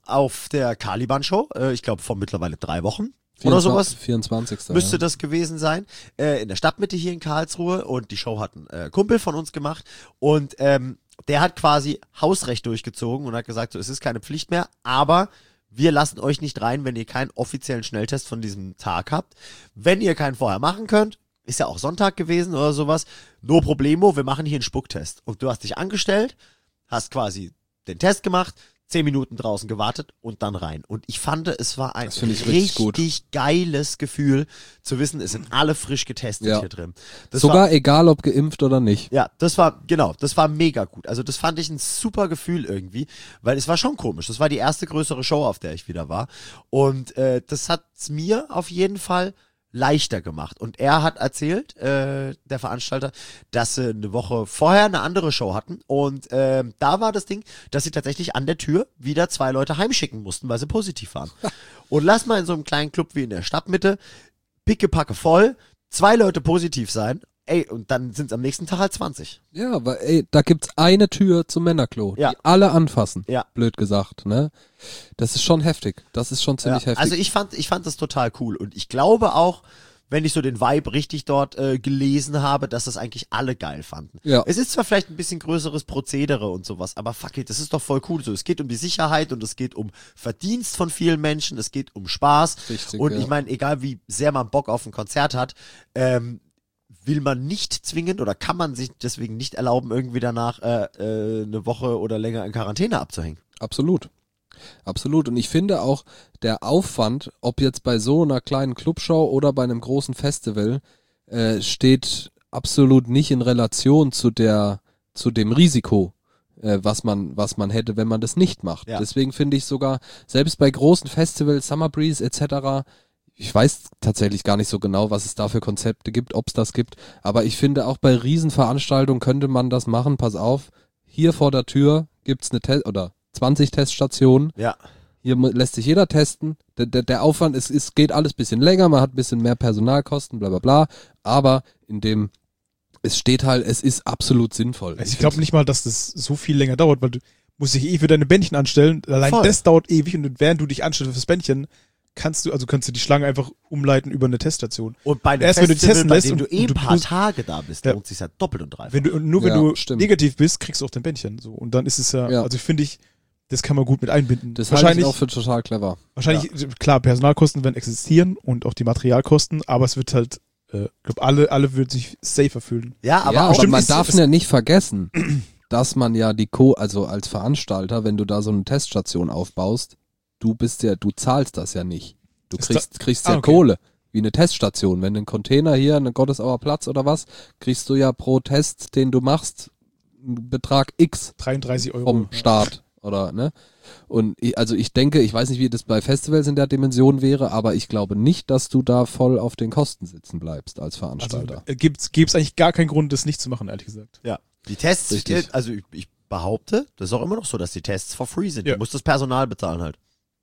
D: auf der Caliban-Show, äh, ich glaube vor mittlerweile drei Wochen oder sowas.
A: vierundzwanzigsten
D: Müsste
A: ja.
D: das gewesen sein. Äh, in der Stadtmitte hier in Karlsruhe und die Show hat ein äh, Kumpel von uns gemacht und ähm, der hat quasi Hausrecht durchgezogen und hat gesagt, so, es ist keine Pflicht mehr, aber wir lassen euch nicht rein, wenn ihr keinen offiziellen Schnelltest von diesem Tag habt. Wenn ihr keinen vorher machen könnt, ist ja auch Sonntag gewesen oder sowas, no problemo, wir machen hier einen Spucktest. Und du hast dich angestellt, hast quasi den Test gemacht, zehn Minuten draußen gewartet und dann rein. Und ich fand, es war ein
A: Das find ich
D: richtig
A: richtig gut.
D: geiles Gefühl, zu wissen, es sind alle frisch getestet
A: Ja.
D: hier drin. Das
A: Sogar
D: war,
A: egal, ob geimpft oder nicht.
D: ja, das war, genau, das war mega gut. Also das fand ich ein super Gefühl irgendwie, weil es war schon komisch. Das war die erste größere Show, auf der ich wieder war. Und äh, das hat's mir auf jeden Fall leichter gemacht. Und er hat erzählt, äh, der Veranstalter, dass sie eine Woche vorher eine andere Show hatten. Und äh, da war das Ding, dass sie tatsächlich an der Tür wieder zwei Leute heimschicken mussten, weil sie positiv waren. Und lass mal in so einem kleinen Club wie in der Stadtmitte, pickepacke voll, zwei Leute positiv sein, ey, und dann sind es am nächsten Tag halt zwanzig.
A: Ja, weil, ey, da gibt's eine Tür zum Männerklo,
D: Ja.
A: die alle anfassen.
D: Ja.
A: Blöd gesagt, ne? Das ist schon heftig. Das ist schon ziemlich
D: Ja,
A: heftig.
D: also ich fand, ich fand das total cool und ich glaube auch, wenn ich so den Vibe richtig dort äh, gelesen habe, dass das eigentlich alle geil fanden.
A: Ja.
D: Es ist zwar vielleicht ein bisschen größeres Prozedere und sowas, aber fuck it, das ist doch voll cool so. Es geht um die Sicherheit und es geht um Verdienst von vielen Menschen, es geht um Spaß.
A: Richtig,
D: und
A: ja.
D: ich meine, egal wie sehr man Bock auf ein Konzert hat, ähm, will man nicht zwingend oder kann man sich deswegen nicht erlauben, irgendwie danach äh, äh, eine Woche oder länger in Quarantäne abzuhängen.
A: Absolut. Absolut. Und ich finde auch, der Aufwand, ob jetzt bei so einer kleinen Clubshow oder bei einem großen Festival, äh, steht absolut nicht in Relation zu der, zu dem Risiko, äh, was man, was man hätte, wenn man das nicht macht.
D: Ja.
A: Deswegen finde ich sogar, selbst bei großen Festivals, Summer Breeze et cetera, ich weiß tatsächlich gar nicht so genau, was es da für Konzepte gibt, ob es das gibt, aber ich finde auch bei Riesenveranstaltungen könnte man das machen. Pass auf, hier vor der Tür gibt's eine Test oder zwanzig Teststationen.
D: Ja.
A: Hier mu- lässt sich jeder testen. Der, der, der Aufwand ist, es geht alles bisschen länger, man hat ein bisschen mehr Personalkosten, bla bla bla. Aber in dem, es steht halt, es ist absolut sinnvoll.
C: Also ich glaube nicht mal, dass das so viel länger dauert, weil du musst dich eh für deine Bändchen anstellen. Allein
D: Voll.
C: das dauert ewig und während du dich anstellst fürs Bändchen, kannst du, also kannst du die Schlange einfach umleiten über eine Teststation.
D: Und bei einem
C: Erst wenn du
D: Festival,
C: testen
D: bei
C: lässt
D: dem
C: und-
D: du eh
C: und
D: ein
C: du
D: paar
C: plus-
D: Tage da bist,
C: Ja.
D: lohnt sich ja doppelt und dreifach.
C: Wenn du, und nur wenn
A: Ja,
C: du
A: stimmt.
C: negativ bist, kriegst du auch dein Bändchen. So. Und dann ist es ja,
A: Ja.
C: also finde ich, das kann man gut mit einbinden.
A: Das halte ich
C: wahrscheinlich,
A: auch für total clever.
C: wahrscheinlich, klar, Personalkosten werden existieren und auch die Materialkosten, aber es wird halt, äh, ich glaube, alle, alle würden sich safer fühlen.
D: Ja, aber
A: ja,
D: auch
A: aber
C: stimmt,
A: man
C: ist-
A: darf
C: ist-
A: ja nicht vergessen, dass man ja die Co, also als Veranstalter, wenn du da so eine Teststation aufbaust, du bist ja, du zahlst das ja nicht. Du
C: Ist
A: kriegst, kriegst
C: Ah,
A: ja
C: okay.
A: Kohle, wie eine Teststation. Wenn ein Container hier, eine Gottesauer Platz oder was, kriegst du ja pro Test, den du machst, einen Betrag X
C: dreiunddreißig Euro.
A: vom
C: Ja.
A: Staat, oder, ne? Und ich, also ich denke, ich weiß nicht, wie das bei Festivals in der Dimension wäre, aber ich glaube nicht, dass du da voll auf den Kosten sitzen bleibst als
C: Also
A: Veranstalter.
C: äh, gibt's, gibt's eigentlich gar keinen Grund, das nicht zu machen, ehrlich gesagt.
D: ja, die Tests,
A: Richtig.
D: also ich, ich behaupte, das ist auch immer noch so, dass die Tests for free sind.
C: Ja.
D: Du musst das Personal bezahlen halt.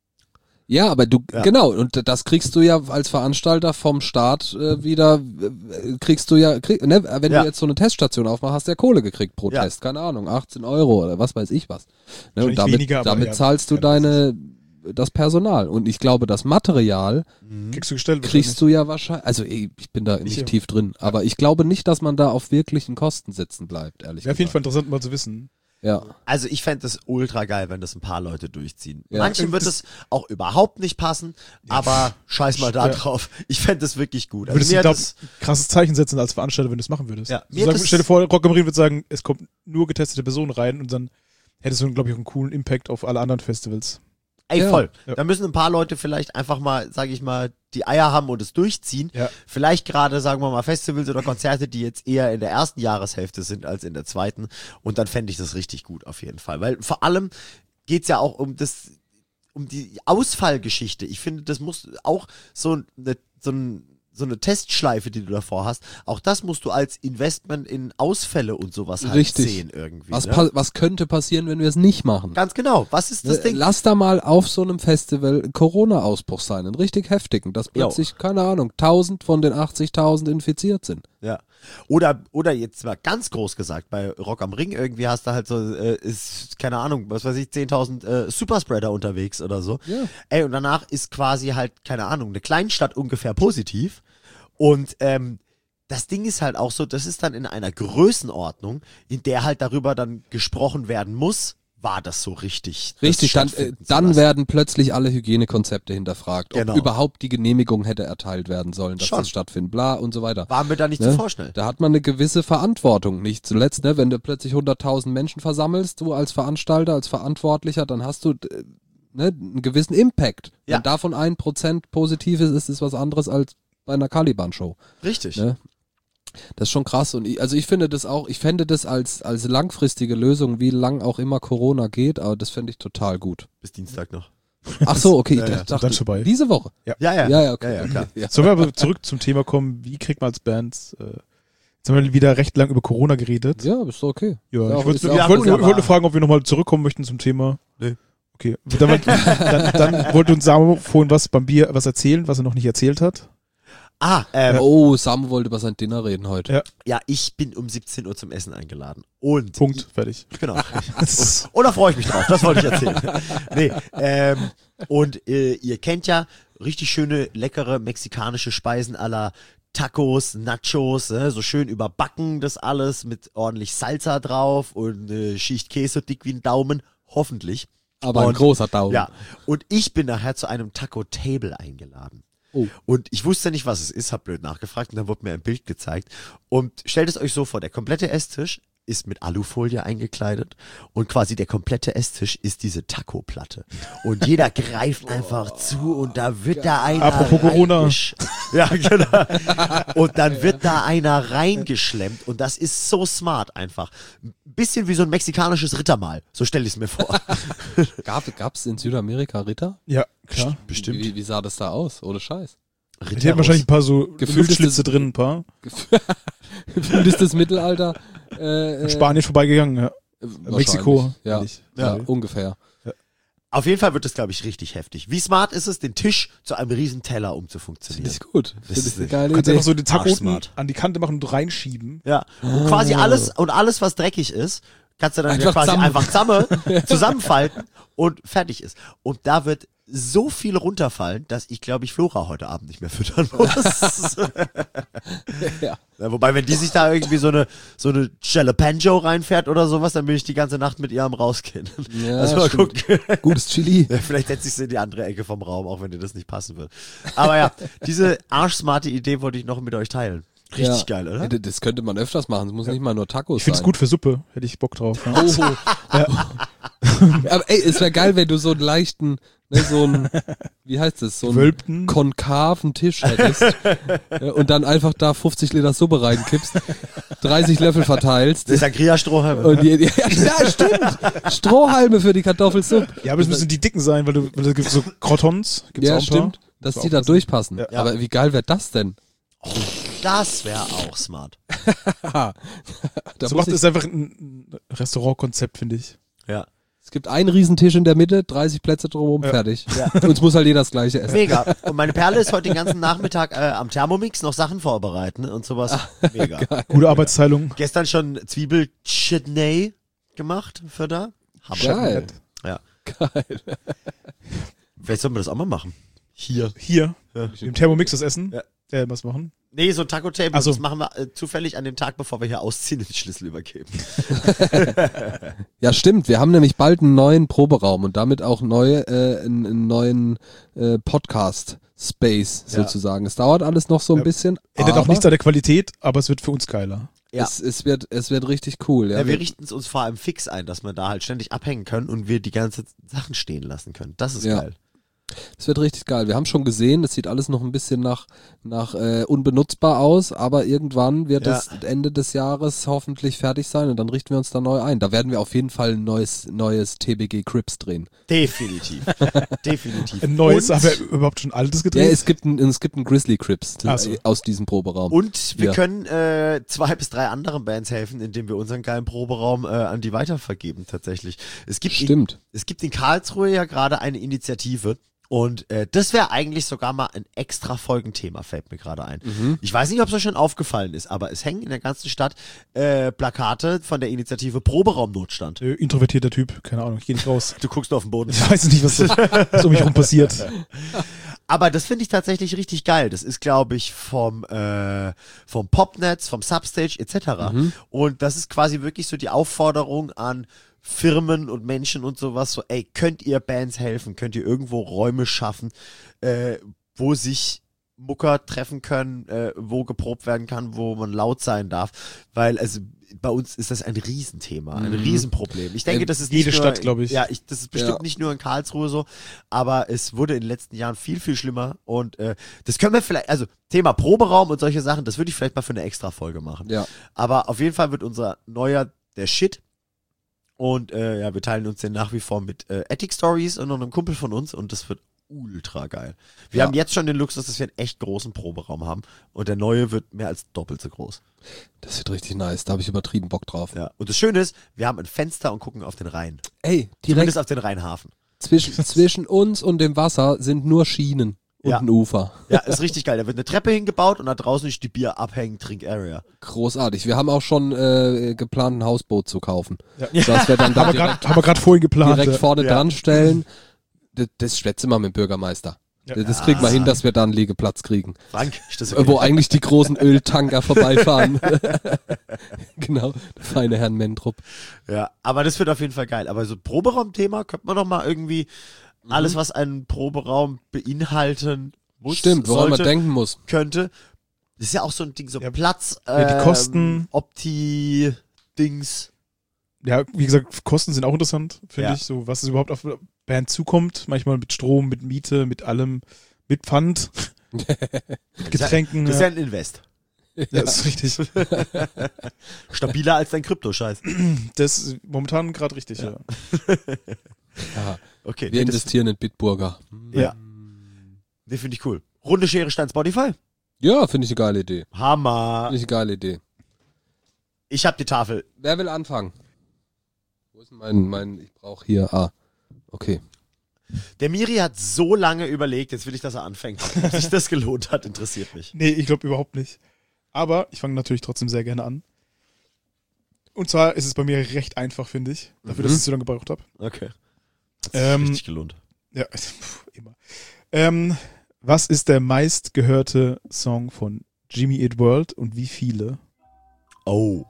A: Ja, aber du,
D: Ja.
A: genau, und das kriegst du ja als Veranstalter vom Staat äh, wieder, äh, kriegst du ja, krieg, ne, wenn
D: Ja.
A: du jetzt so eine Teststation aufmachst, hast du ja Kohle gekriegt pro
D: Ja.
A: Test, keine Ahnung, achtzehn Euro oder was weiß ich was. Ne, und
C: Wahrscheinlich
A: damit,
C: weniger, aber
A: damit
C: ja,
A: zahlst du
C: keine Ahnung.
A: deine, das Personal. Und ich glaube, das Material
C: Kriegst du gestellt?
A: kriegst du ja wahrscheinlich, also ey, ich bin da nicht
C: ja.
A: tief drin, aber ich glaube nicht, dass man da auf wirklichen Kosten sitzen bleibt, ehrlich
C: Wäre auf jeden Fall
A: gesagt.
C: interessant mal zu wissen.
A: Ja,
D: Also ich fände es ultra geil, wenn das ein paar Leute durchziehen.
A: Ja.
D: Manchen wird es auch überhaupt nicht passen, aber scheiß mal da
C: Ja.
D: drauf. Ich fände es wirklich gut. Also
C: Würdest du
D: mir
C: da
D: hat das,
C: ein krasses Zeichen setzen als Veranstalter, wenn du es machen würdest?
D: Ja,
C: So
D: mir
C: sagen,
D: das-
C: stell dir vor, Rock am Ring würde sagen, es kommt nur getestete Personen rein und dann hättest du, glaube ich, auch einen coolen Impact auf alle anderen Festivals.
D: ey
A: Ja.
D: voll.
C: Ja.
D: Da müssen ein paar Leute vielleicht einfach mal, sage ich mal, die Eier haben und es durchziehen.
C: Ja.
D: Vielleicht gerade, sagen wir mal, Festivals oder Konzerte, die jetzt eher in der ersten Jahreshälfte sind als in der zweiten. Und dann fände ich das richtig gut auf jeden Fall. Weil vor allem geht's ja auch um das, um die Ausfallgeschichte. Ich finde, das muss auch so eine, so ein, so eine Testschleife, die du davor hast, auch das musst du als Investment in Ausfälle und sowas halt
A: Richtig.
D: sehen irgendwie.
A: was,
D: ne?
A: pa- was könnte passieren, wenn wir es nicht machen?
D: Ganz genau. Was ist das
A: Äh,
D: Ding?
A: Lass da mal auf so einem Festival ein Corona-Ausbruch sein, einen richtig heftigen, dass
D: Jo.
A: plötzlich, keine Ahnung, tausend von den achtzigtausend infiziert sind.
D: Ja. Oder, oder jetzt mal ganz groß gesagt, bei Rock am Ring irgendwie hast du halt so, äh, ist, keine Ahnung, was weiß ich, zehntausend äh, Superspreader unterwegs oder so.
A: Ja.
D: Ey, und danach ist quasi halt, keine Ahnung, eine Kleinstadt ungefähr positiv. Und ähm, das Ding ist halt auch so, das ist dann in einer Größenordnung, in der halt darüber dann gesprochen werden muss, war das so richtig?
A: Richtig, dann, äh, dann werden plötzlich alle Hygienekonzepte hinterfragt, ob
D: Genau.
A: überhaupt die Genehmigung hätte erteilt werden sollen, dass
D: Schon.
A: das stattfindet, bla und so weiter.
D: Waren wir da nicht
A: Ne?
D: zu vorschnell?
A: Da hat man eine gewisse Verantwortung. Nicht zuletzt, ne, wenn du plötzlich hunderttausend Menschen versammelst, du als Veranstalter, als Verantwortlicher, dann hast du äh, ne, einen gewissen Impact.
D: Ja.
A: Wenn davon ein Prozent positiv ist, ist es was anderes als bei einer Caliban-Show.
D: Richtig.
A: Ne? Das ist schon krass und ich, also ich finde das auch, ich fände das als, als langfristige Lösung, wie lang auch immer Corona geht, aber das fände ich total gut.
D: Bis Dienstag noch.
A: Ach so, okay,
D: Ja,
A: ich
D: ja.
A: dachte,
C: Dann schon vorbei.
A: diese Woche.
D: Ja, ja.
A: Ja, ja, okay.
D: Ja, ja, klar.
A: Ja.
C: Sollen wir aber zurück zum Thema kommen, wie kriegt man als Bands, äh, jetzt haben wir wieder recht lang über Corona geredet.
A: Ja, ist doch okay.
C: Ja,
A: Ja,
C: ich wollte
A: ist
C: ich
A: ja
D: auch
C: wollte nur,
D: wunderbar.
C: wollte nur fragen, ob wir nochmal zurückkommen möchten zum Thema.
D: Nee.
C: Okay. Dann, dann, dann wollte uns Samo vorhin was beim Bier was erzählen, was er noch nicht erzählt hat.
D: Ah, ähm,
A: Oh, Sam wollte über sein Dinner reden heute.
C: Ja.
D: ja, ich bin um siebzehn Uhr zum Essen eingeladen. Und
C: Punkt. Fertig.
D: Genau. Und da freue ich mich drauf, das wollte ich erzählen. Nee, ähm, und äh, ihr kennt ja richtig schöne, leckere mexikanische Speisen à la Tacos, Nachos, äh, so schön überbacken das alles mit ordentlich Salsa drauf und äh, Schicht Käse dick wie ein Daumen, hoffentlich.
A: Aber ein
D: Und-
A: großer Daumen.
D: Ja, und ich bin nachher zu einem Taco-Table eingeladen.
A: Oh.
D: Und ich wusste nicht, was es ist, hab blöd nachgefragt und dann wurde mir ein Bild gezeigt. Und stellt es euch so vor, der komplette Esstisch ist mit Alufolie eingekleidet und quasi der komplette Esstisch ist diese Taco-Platte. Und jeder greift einfach zu und da wird da einer
C: Apropos Corona.
D: reingesch- Ja, genau. Und dann wird da einer reingeschlemmt und das ist so smart einfach. Ein bisschen wie so ein mexikanisches Rittermahl, so stelle ich es mir vor.
A: Gab, gab's in Südamerika Ritter?
C: Ja, klar.
D: Bestimmt.
A: Wie, wie sah das da aus? Ohne Scheiß.
C: Die hatten wahrscheinlich ein paar so
A: Gefühlt ist
C: Luftschlitze
A: das-
C: drin, ein paar.
A: Gefühlt ist das Mittelalter. Äh, äh,
C: Spanien vorbeigegangen, ja.
A: wahrscheinlich.
C: Mexiko.
A: Ja,
C: eigentlich.
A: ja,
C: Ja.
A: ungefähr.
D: Auf jeden Fall wird es, glaube ich, richtig heftig. Wie smart ist es, den Tisch zu einem riesen Teller umzufunktionieren?
A: Finde ich gut.
D: Das
A: Finde ich
D: ist-
A: eine geile
C: Du kannst
A: Idee.
C: einfach so den Taco unten
D: Arschsmart.
C: an die Kante machen und reinschieben.
D: Ja. Und quasi alles, und alles, was dreckig ist, kannst du dann ja
A: Einfach
D: quasi
A: zusammen-
D: einfach zusammen, zusammenfalten und fertig ist. Und da wird so viel runterfallen, dass ich, glaube ich, Flora heute Abend nicht mehr füttern muss.
A: Ja.
D: Ja, wobei, wenn die sich da irgendwie so eine, so eine Jalapeno reinfährt oder sowas, dann bin ich die ganze Nacht mit ihr am Rausgehen.
A: Ja,
D: also mal
A: stimmt.
D: gucken.
A: Gutes Chili.
D: Ja, vielleicht setze ich sie in die andere Ecke vom Raum, auch wenn dir das nicht passen wird. Aber ja, diese arschsmarte Idee wollte ich noch mit euch teilen. Richtig
A: Ja.
D: geil, oder?
A: Ja, das könnte man öfters machen. Es muss nicht mal nur Tacos
C: Ich find's
A: sein.
C: gut für Suppe. Hätte ich Bock drauf. Ja.
A: Oh. Aber ey, es wäre geil, wenn du so einen leichten, ne, so einen, wie heißt das, so einen
C: Gewölbten.
A: konkaven Tisch hättest ja, und dann einfach da fünfzig Liter Suppe reinkippst, dreißig Löffel verteilst
D: Das ist Sangria-Strohhalme.
A: und die, die, ja, stimmt, Strohhalme für die Kartoffelsuppe.
C: Ja, aber es müssen die dicken sein, weil du, weil da gibt's so Crotons. Gibt's
A: Ja,
C: auch ein paar.
A: stimmt, dass
C: Muss
A: die
C: auch
A: da
C: passen.
A: durchpassen.
C: Ja.
A: Aber wie geil wäre das denn?
D: Das wäre auch smart.
A: Da
C: So
A: muss
C: macht
A: ich,
C: es einfach ein ein Restaurantkonzept, finde ich.
D: Ja.
A: es gibt einen Riesentisch in der Mitte, dreißig Plätze drumherum,
C: Ja.
A: fertig.
D: Ja.
A: Und es muss halt jeder das gleiche essen.
D: Mega. Und meine Perle ist heute den ganzen Nachmittag äh, am Thermomix noch Sachen vorbereiten und sowas. Mega.
C: Gute Arbeitsteilung.
D: Gestern schon Zwiebel-Chutney gemacht für da. Hammer.
A: Geil.
D: Ja.
A: Geil.
D: Vielleicht sollten wir das auch mal machen. Hier.
C: Hier,
D: Ja.
C: im Thermomix das Essen.
D: Ja.
C: Äh, was machen?
D: Nee, so ein Taco-Table.
C: Ach so.
D: Das machen wir äh, zufällig an dem Tag, bevor wir hier ausziehen und den Schlüssel übergeben.
A: Ja, stimmt. Wir haben nämlich bald einen neuen Proberaum und damit auch neue, äh, einen, einen neuen äh, Podcast-Space
D: Ja.
A: sozusagen. Es dauert alles noch so ein
C: Ja.
A: bisschen.
C: Ändert
A: aber
C: auch nichts an der Qualität, aber es wird für uns geiler.
D: Ja.
A: Es, es, wird, es wird richtig cool. Ja,
D: Ja, wir richten es uns vor allem fix ein, dass wir da halt ständig abhängen können und wir die ganze Sachen stehen lassen können. Das ist
A: Ja.
D: geil.
A: Es wird richtig geil. Wir haben schon gesehen, es sieht alles noch ein bisschen nach, nach äh, unbenutzbar aus, aber irgendwann wird
D: Ja.
A: es Ende des Jahres hoffentlich fertig sein und dann richten wir uns da neu ein. Da werden wir auf jeden Fall ein neues, neues T B G Crips drehen.
D: Definitiv. Definitiv.
C: Ein neues,
D: und,
C: haben wir überhaupt schon altes
A: Ja,
C: gedreht?
A: es gibt ein, es gibt ein Grizzly Crips
C: Ach so.
A: äh, aus diesem Proberaum.
D: und wir
A: Ja.
D: können äh, zwei bis drei anderen Bands helfen, indem wir unseren geilen Proberaum äh, an die weitervergeben tatsächlich. Es gibt in,
A: Stimmt.
D: es gibt in Karlsruhe ja gerade eine Initiative. Und äh, das wäre eigentlich sogar mal ein extra Folgenthema, fällt mir gerade ein.
A: Mhm.
D: Ich weiß nicht, ob es euch schon aufgefallen ist, aber es hängen in der ganzen Stadt äh, Plakate von der Initiative Proberaumnotstand.
C: Äh, introvertierter Typ, keine Ahnung, ich geh nicht raus.
D: Du guckst nur auf den Boden.
C: Ich weiß nicht, was, was um mich rum passiert.
D: Aber das finde ich tatsächlich richtig geil. Das ist, glaube ich, vom, äh, vom Popnetz, vom Substage et cetera.
A: Mhm.
D: Und das ist quasi wirklich so die Aufforderung an Firmen und Menschen und sowas, so, ey, könnt ihr Bands helfen? Könnt ihr irgendwo Räume schaffen, äh, wo sich Mucker treffen können, äh, wo geprobt werden kann, wo man laut sein darf? Weil, also, bei uns ist das ein Riesenthema, ein
A: Mhm.
D: Riesenproblem. Ich denke,
A: Ähm,
D: das ist
C: jede
D: nicht nur,
C: Stadt, glaube ich.
D: Ja, ich, das ist bestimmt
A: Ja.
D: nicht nur in Karlsruhe so, aber es wurde in den letzten Jahren viel, viel schlimmer und äh, das können wir vielleicht, also Thema Proberaum und solche Sachen, das würde ich vielleicht mal für eine Extra-Folge machen.
A: Ja.
D: Aber auf jeden Fall wird unser neuer der Shit. Und äh, ja, wir teilen uns den nach wie vor mit äh, Attic Stories und noch einem Kumpel von uns und das wird ultra geil. Wir
A: Ja.
D: haben jetzt schon den Luxus, dass wir einen echt großen Proberaum haben und der neue wird mehr als doppelt so groß.
A: Das wird richtig nice. Da habe ich übertrieben Bock drauf.
D: Ja. Und das Schöne ist, wir haben ein Fenster und gucken auf den Rhein.
A: Ey, direkt
D: Zumindest auf den Rheinhafen.
A: zwischen, zwischen uns und dem Wasser sind nur Schienen und
D: Ja.
A: ein Ufer.
D: Ja, ist richtig geil. Da wird eine Treppe hingebaut und da draußen ist die Bier abhängen, Trink-Area.
A: Großartig. Wir haben auch schon äh, geplant, ein Hausboot zu kaufen.
C: Ja.
A: Dass wir dann da
C: Haben wir
A: direkt,
C: grad- haben wir gerade vorhin geplant.
A: direkt
C: ja.
A: vorne
D: Ja.
A: dran stellen. Das, das schwätze mal mit dem Bürgermeister.
C: Ja.
A: Das kriegen wir hin, dass wir da einen Liegeplatz kriegen.
D: Frank, ist das
A: Äh,
D: okay?
A: Wo eigentlich die großen Öltanker vorbeifahren. Genau, der feine Herrn Mentrup.
D: Ja, aber das wird auf jeden Fall geil. Aber so Proberaum-Thema könnte man doch mal irgendwie alles, was einen Proberaum beinhalten muss,
A: Stimmt, woran man
D: sollte,
A: denken muss.
D: könnte. Das ist ja auch so ein Ding, so
C: Ja.
D: Platz,
C: Ja, die
D: ähm,
C: Kosten.
D: Opti-Dings.
C: Ja, wie gesagt, Kosten sind auch interessant, finde
D: Ja.
C: ich. So, was es überhaupt auf eine Band zukommt. Manchmal mit Strom, mit Miete, mit allem, mit Pfand, mit Getränken.
D: Das ist
C: ja.
D: ja ein Invest.
C: Ja, das ist richtig.
D: Stabiler als dein Krypto-Scheiß.
C: Das ist momentan gerade richtig, ja.
A: Ja,
D: Okay,
A: wir
D: nee, das,
A: investieren in Bitburger.
D: ja. Nee, finde ich cool. Runde Schere Stein Spotify?
A: Ja, finde ich eine geile Idee.
D: Hammer.
A: Finde ich eine geile Idee.
D: Ich hab die Tafel.
A: Wer will anfangen? Wo ist denn mein, mein, ich brauche hier, ah, okay.
D: Der Miri hat so lange überlegt, jetzt will ich, dass er anfängt. Ob sich das gelohnt hat, interessiert mich.
C: Nee, ich glaube überhaupt nicht. Aber ich fange natürlich trotzdem sehr gerne an. Und zwar ist es bei mir recht einfach, finde ich. Dafür,
A: Mhm.
C: dass ich es so lange gebraucht habe.
D: Okay. Hat sich
C: Ähm,
D: richtig gelohnt.
C: Ja, pff, immer. Ähm, was ist der meistgehörte Song von Jimmy Eat World und wie viele?
D: Oh.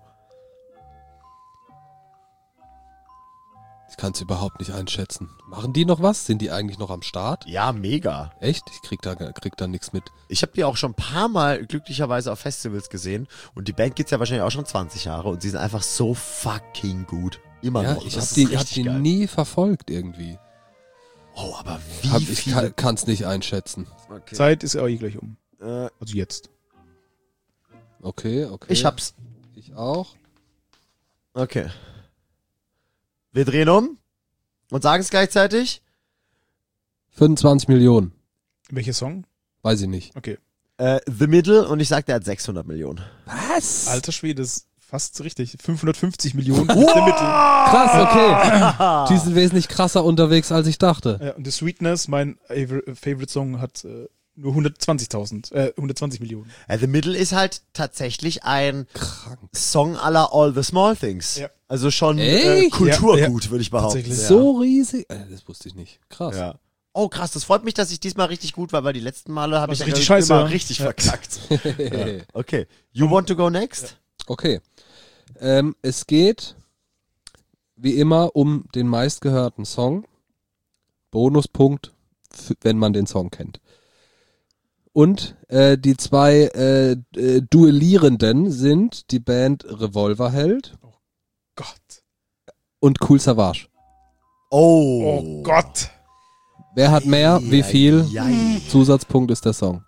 A: Ich kann es überhaupt nicht einschätzen. Machen die noch was? Sind die eigentlich noch am Start?
D: Ja, mega.
A: Echt? Ich krieg da, krieg da nichts mit.
D: Ich habe die auch schon ein paar Mal glücklicherweise auf Festivals gesehen und die Band gibt's ja wahrscheinlich auch schon zwanzig Jahre und sie sind einfach so fucking gut. Immer
A: Ja,
D: noch.
A: ich
D: Das
A: hab
D: ist
A: die, hab
D: richtig
A: die
D: geil.
A: nie verfolgt irgendwie.
D: Oh, aber wie
A: Hab, ich
D: viele...
A: kann es nicht einschätzen.
D: Okay.
C: Zeit ist ja eh gleich um.
D: Äh,
C: Also jetzt.
A: Okay, okay.
D: ich hab's.
A: Ich auch.
D: Okay. Wir drehen um und sagen es gleichzeitig.
A: fünfundzwanzig Millionen.
C: Welcher Song?
A: Weiß ich nicht.
C: Okay.
D: Äh, The Middle und ich sag, der hat sechshundert Millionen.
A: Was?
C: Alter Schwede, das ist fast richtig. fünfhundertfünfzig Millionen ist der Mittel.
A: Krass, okay. Die sind wesentlich krasser unterwegs, als ich dachte.
C: Ja, und The Sweetness, mein Favor- Favorite Song, hat äh, nur hundertzwanzigtausend, äh, hundertzwanzig Millionen.
D: Äh, The Middle ist halt tatsächlich ein
A: Krank.
D: Song à la All the Small Things.
C: Ja.
D: Also schon äh,
A: Echt?
D: Kulturgut, würde ich behaupten.
C: Tatsächlich.
D: Ja.
A: So riesig. Äh, das wusste ich nicht. Krass.
D: Ja. Oh krass, das freut mich, dass ich diesmal richtig gut war, weil die letzten Male habe ich
C: War's
D: ja
C: richtig
D: glaub ich,
C: scheiße,
D: immer
C: ja.
D: richtig
C: Ja.
D: verkackt. Ja. Okay. You want to go next?
A: Okay. Ähm, es geht wie immer um den meistgehörten Song. Bonuspunkt, f- wenn man den Song kennt. Und äh, die zwei äh, äh, Duellierenden sind die Band Revolverheld
C: Gott.
A: und Cool Savage.
D: Oh.
C: Oh Gott.
A: Wer hat mehr? Wie viel?
D: Ja, ja.
A: Zusatzpunkt ist der Song.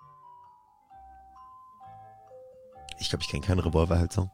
D: Ich glaube, ich kenne keinen Revolverheld-Song.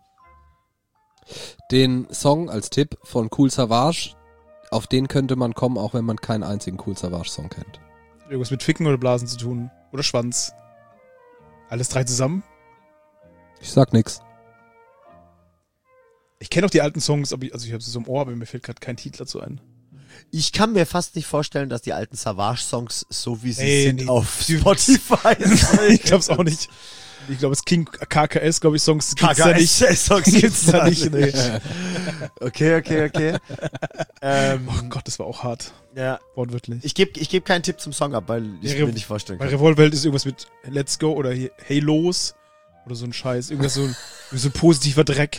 A: Den Song als Tipp von Cool Savage, auf den könnte man kommen, auch wenn man keinen einzigen Cool Savage Song kennt.
C: Irgendwas mit Ficken oder Blasen zu tun. Oder Schwanz. Alles drei zusammen.
A: Ich sag nix.
C: Ich kenne auch die alten Songs, aber ich, also ich habe sie so im Ohr, aber mir fällt gerade kein Titel dazu ein.
D: Ich kann mir fast nicht vorstellen, dass die alten Savage-Songs, so wie sie
C: Ey,
D: sind,
C: nee.
D: auf Spotify sind.
C: Ich glaub's auch nicht. Ich glaube, es King K K S, glaube ich, Songs gibt's da nicht.
D: Songs
C: Gibt's da nicht, nee.
D: Okay, okay, okay. ähm,
C: Oh Gott, das war auch hart.
D: ja.
C: Wortwörtlich.
D: Ich gebe ich geb keinen Tipp zum Song ab, weil ich
C: Ja,
D: mir nicht vorstellen
C: Bei
D: kann.
C: Revolverheld ist irgendwas mit Let's Go oder hier Hey Los oder so ein Scheiß. Irgendwas so ein, so ein positiver Dreck.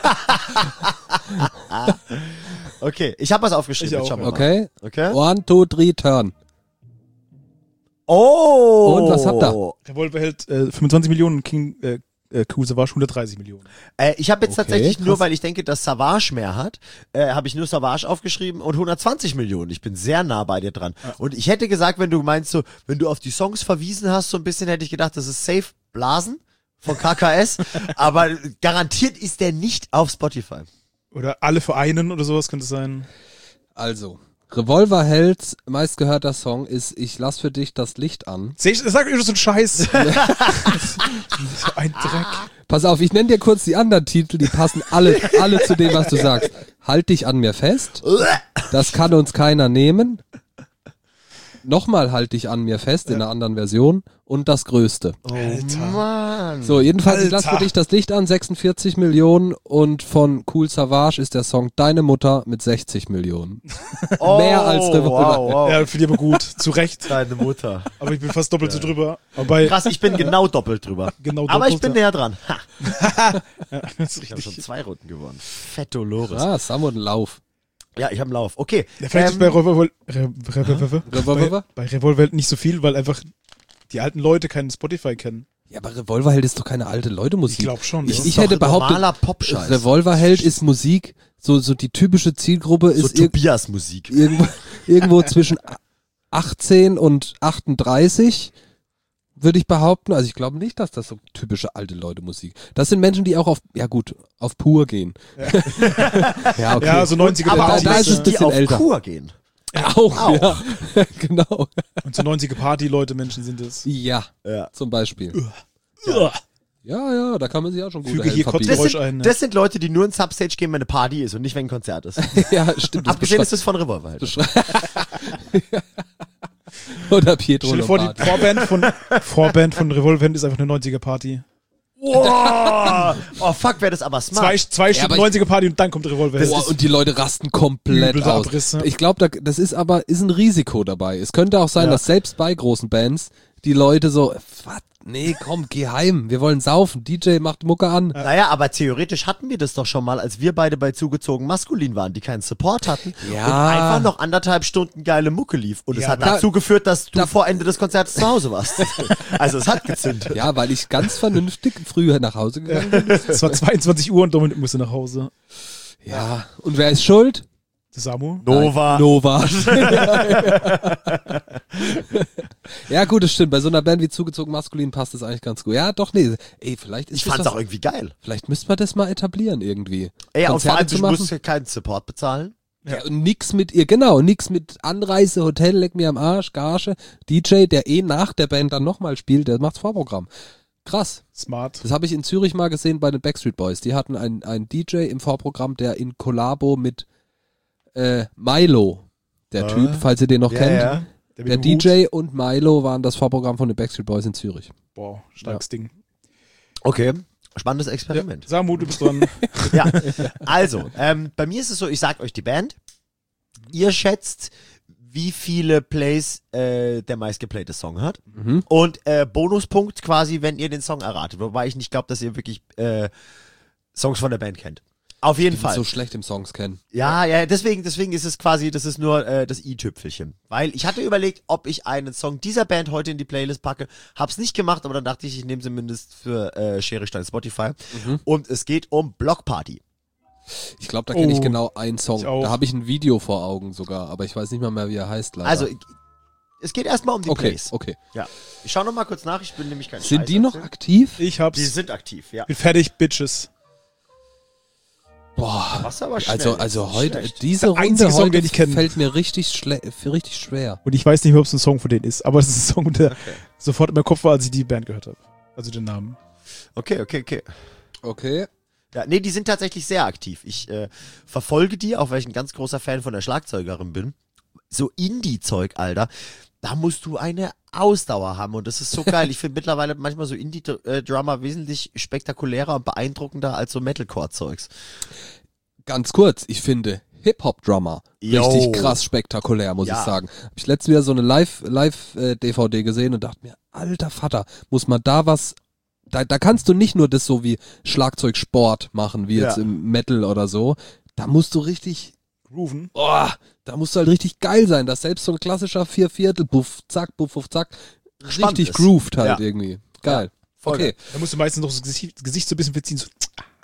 D: Okay, ich habe was aufgeschrieben.
C: Ich
D: jetzt
C: auch,
D: schauen wir
C: ja.
A: Okay.
D: mal. Okay.
A: One, two, three, turn.
D: Oh!
A: Und was habt ihr?
C: Revolverheld äh, fünfundzwanzig Millionen, King äh, äh, Cool Savage hundertdreißig Millionen.
D: Äh, ich habe jetzt
A: Okay,
D: tatsächlich nur,
A: krass.
D: weil ich denke, dass Savage mehr hat, äh, habe ich nur Savage aufgeschrieben und hundertzwanzig Millionen. Ich bin sehr nah bei dir dran. Und ich hätte gesagt, wenn du meinst so, wenn du auf die Songs verwiesen hast, so ein bisschen hätte ich gedacht, das ist safe Blasen von K K S, aber garantiert ist der nicht auf Spotify.
C: Oder alle vereinen oder sowas könnte es sein.
A: Also, Revolverhelds meistgehörter Song ist Ich lass für dich das Licht an.
C: Sag, sag mir so ein Scheiß. So ein Dreck.
A: Pass auf, ich nenne dir kurz die anderen Titel, die passen alle, alle zu dem, was du sagst. Halt dich an mir fest. Das kann uns keiner nehmen. Nochmal halt dich an mir fest in einer anderen Version. Und das Größte.
D: Oh
C: Alter.
D: Mann.
A: So, jedenfalls, ich lass
C: Alter.
A: für dich das Licht an, sechsundvierzig Millionen. Und von Cool Savage ist der Song Deine Mutter mit sechzig Millionen.
D: Oh,
A: mehr als Revolver.
D: Wow, wow.
C: Ja, finde ich aber gut. Zu Recht.
D: Deine Mutter.
C: Aber ich bin fast doppelt so drüber. Aber bei,
D: Krass, ich bin genau doppelt drüber.
C: Genau
D: Aber ich
C: doppelt,
D: bin
C: ja.
D: näher dran. Ha,
C: ja, das ist
D: ich habe schon
C: richtig.
D: zwei Runden gewonnen. Fetto Loris.
A: Ah, Sam und Lauf.
D: Ja, ich habe einen Lauf. Okay.
C: Ja, vielleicht ist
D: Ähm,
C: bei Revolver, Re, Re, Re, Re,
A: Revolver?
C: bei, bei Revolverheld nicht so viel, weil einfach die alten Leute keinen Spotify kennen.
A: Ja, aber Revolverheld ist doch keine alte Leute-Musik.
C: Ich glaube schon.
A: Ich,
C: ja.
A: ich
D: doch
A: hätte behauptet,
D: normaler Pop-Scheiß.
A: Revolverheld ist Musik, so, so die typische Zielgruppe
D: so
A: ist ir
D: Tobias-Musik.
A: irgendwo, irgendwo zwischen achtzehn und achtunddreißig, würde ich behaupten. Also ich glaube nicht, dass das so typische alte Leute-Musik. Das sind Menschen, die auch auf, ja gut, auf pur gehen. Ja, okay.
C: Ja, so neunziger
D: Aber
A: da-
D: auch
A: da ist es
D: Menschen,
A: ein
D: die
A: bisschen
D: auf
A: älter.
D: Kur gehen.
A: auch,
D: auch.
A: ja. Genau.
C: Und so neunziger Party-Leute, Menschen sind es.
A: Ja,
D: Ja.
A: zum Beispiel.
C: Ja.
A: Ja, ja, da kann man sich auch schon gut
C: Füge hier
D: Das
C: Geräusch
D: sind,
C: ein, ne?
D: das sind Leute, die nur ins Substage gehen, wenn eine Party ist und nicht, wenn ein Konzert ist.
A: Ja, stimmt. das
D: Abgesehen
A: beschrei-
D: ist das von Revolver halt.
A: Oder Pietro
C: Stell dir vor, die
A: Lombardi.
C: Vorband von, Vorband von Revolverheld ist einfach eine neunziger Party.
D: Wow. Oh fuck, wäre das aber smart.
C: Zwei, zwei
A: Ja,
C: Stunden
A: aber ich-
C: neunziger Party und dann kommt Revolverheld.
A: Boah, und die Leute rasten komplett
C: Übel der
A: aus.
C: Abriss, ne?
A: Ich glaube, da, das ist aber ist ein Risiko dabei. Es könnte auch sein,
C: Ja.
A: dass selbst bei großen Bands die Leute so, was? Nee, komm, geh heim. Wir wollen saufen. D J macht Mucke an.
D: Naja, aber theoretisch hatten wir das doch schon mal, als wir beide bei Zugezogen Maskulin waren, die keinen Support hatten
A: Ja.
D: und einfach noch anderthalb Stunden geile Mucke lief. Und es
C: Ja,
D: hat
C: aber-
D: dazu geführt, dass du
A: Da-
D: vor Ende des Konzerts zu Hause warst. Also es hat gezündet.
A: Ja, weil ich ganz vernünftig früher nach Hause gegangen bin.
C: Es war zweiundzwanzig Uhr und Dominik musste nach Hause.
A: Ja. Und wer ist schuld?
C: Der Samu?
D: Nova.
A: Nein, Nova. Ja, gut, das stimmt. Bei so einer Band wie Zugezogen Maskulin passt das eigentlich ganz gut. Ja, doch, nee. Ey, vielleicht ist
D: Ich
A: das
D: fand's
A: was-
D: auch irgendwie geil.
A: Vielleicht müsste man das mal etablieren irgendwie.
D: Ey, und vor
A: Konzerte
D: allem,
A: zu
D: du
A: machen.
D: musst ja keinen Support bezahlen.
A: Ja, und nix mit ihr, genau, nix mit Anreise, Hotel, leck mir am Arsch, Gage. D J, der eh nach der Band dann nochmal spielt, der macht's Vorprogramm. Krass.
C: Smart.
A: Das habe ich in Zürich mal gesehen bei den Backstreet Boys. Die hatten einen, einen D J im Vorprogramm, der in Kollabo mit äh, Milo, der
C: Ah.
A: Typ, falls ihr den noch
D: Ja,
A: kennt.
D: ja.
C: mit
A: Der
C: dem
A: D
C: Hut.
A: J und Milo waren das Vorprogramm von den Backstreet Boys in Zürich.
C: Boah, starkes Ding.
D: Okay. Spannendes
C: Ja.
D: Experiment.
C: Samu, du bist dran.
D: Ja, also, ähm, bei mir ist es so, ich sag euch die Band. Ihr schätzt, wie viele Plays äh, der meistgeplayte Song hat.
A: Mhm.
D: Und äh, Bonuspunkt quasi, wenn ihr den Song erratet. Wobei ich nicht glaube, dass ihr wirklich äh, Songs von der Band kennt. Auf jeden
A: Die sind
D: Fall.
A: so schlecht im Songs kennen.
D: Ja, ja, deswegen, deswegen ist es quasi, das ist nur äh, das i-Tüpfelchen. Weil ich hatte überlegt, ob ich einen Song dieser Band heute in die Playlist packe. Hab's nicht gemacht, aber dann dachte ich, ich nehme zumindest für äh, Schere Stein Spotify.
A: Mhm.
D: Und es geht um Block Party.
A: Ich glaube, da kenne ich
C: Oh,
A: genau einen Song.
C: ich auch.
A: Da habe ich ein Video vor Augen sogar, aber ich weiß nicht mal mehr, wie er heißt leider.
D: Also, ich- es geht erstmal um die
A: okay,
D: Plays.
A: okay.
D: Ja. Ich schau noch mal kurz nach, ich bin nämlich kein
A: Sind
D: Scheiß
A: die noch
D: erzählen.
A: aktiv?
C: Ich hab's.
D: Die sind aktiv, ja.
C: Bin fertig, Bitches.
A: Boah.
D: Was aber schnell.
A: Also, also
D: Nicht
A: heute,
D: schlecht.
A: diese
C: Der
A: Runde
C: einzige Song,
A: heute
C: den ich kenne.
A: fällt mir richtig, schle richtig schwer.
C: Und ich weiß nicht mehr, ob es ein Song von denen ist, aber es ist ein Song, der sofort in meinem Kopf war, als ich die Band gehört habe. Also den Namen.
D: Okay, okay, okay.
A: Okay.
D: Ja, nee, die sind tatsächlich sehr aktiv. Ich äh, verfolge die, auch weil ich ein ganz großer Fan von der Schlagzeugerin bin. so Indie-Zeug, Alter, da musst du eine Ausdauer haben und das ist so geil. Ich finde mittlerweile manchmal so Indie-Drummer wesentlich spektakulärer und beeindruckender als so Metalcore-Zeugs.
A: Ganz kurz, ich finde Hip-Hop-Drummer
D: Yo.
A: richtig krass spektakulär, muss
D: Ja.
A: ich sagen. Hab ich letztens wieder so eine Live, Live-D V D gesehen und dachte mir, alter Vater, muss man da was, da, da kannst du nicht nur das so wie Schlagzeugsport machen, wie jetzt
D: Ja.
A: im Metal oder so, da musst du richtig,
C: Grooven.
A: oh, da musst du halt richtig geil sein, dass selbst so ein klassischer Vierviertel, buff, zack, buff, buff, zack,
D: Spannend
A: richtig
D: ist.
A: grooved halt
D: Ja.
A: irgendwie. Geil.
D: Voll
A: Okay.
C: Da musst du meistens noch das Gesicht, das Gesicht so ein bisschen verziehen. So.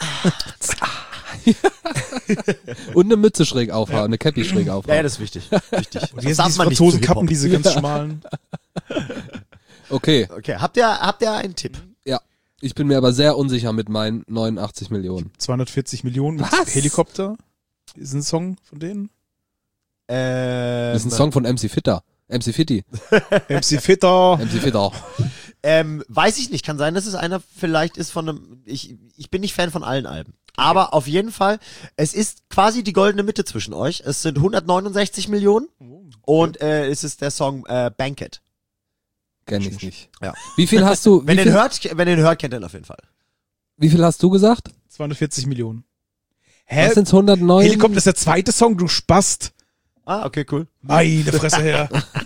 A: Und eine Mütze schräg aufhaben, eine Cappy schräg
D: Ja, ja,
A: aufhaben.
D: das ist wichtig. wichtig.
C: Und jetzt
D: darf
C: diese
D: man nicht zu
C: Franzosenkappen,
D: Hip-Hop.
C: diese ganz schmalen.
A: Okay,
D: Okay, habt ihr, habt ihr einen Tipp?
A: ja. Ich bin mir aber sehr unsicher mit meinen neunundachtzig Millionen.
C: zweihundertvierzig Millionen mit
A: Was?
C: Helikopter. Ist ein Song von denen.
D: Ähm,
A: Das ist ein Song von M C Fitter. M C Fitti.
C: M C Fitter.
A: M C Fitter.
D: Ähm, weiß ich nicht. Kann sein, dass es einer vielleicht ist von einem. Ich, ich bin nicht Fan von allen Alben. Aber auf jeden Fall, es ist quasi die goldene Mitte zwischen euch. Es sind hundertneunundsechzig Millionen und äh, es ist der Song äh, Banquet.
A: Kenn ich nicht.
D: Ja.
A: Wie viel hast du, wie
D: Wenn ihr
A: viel,
D: den hört, wenn ihr den hört, kennt ihr ihn auf jeden Fall.
A: wie viel hast du gesagt?
C: zweihundertvierzig Millionen.
A: Was
C: Hä?
A: sind's hundertneun?
C: Helikopter ist der zweite Song, du Spast.
D: Ah, okay, cool.
C: Meine Fresse her.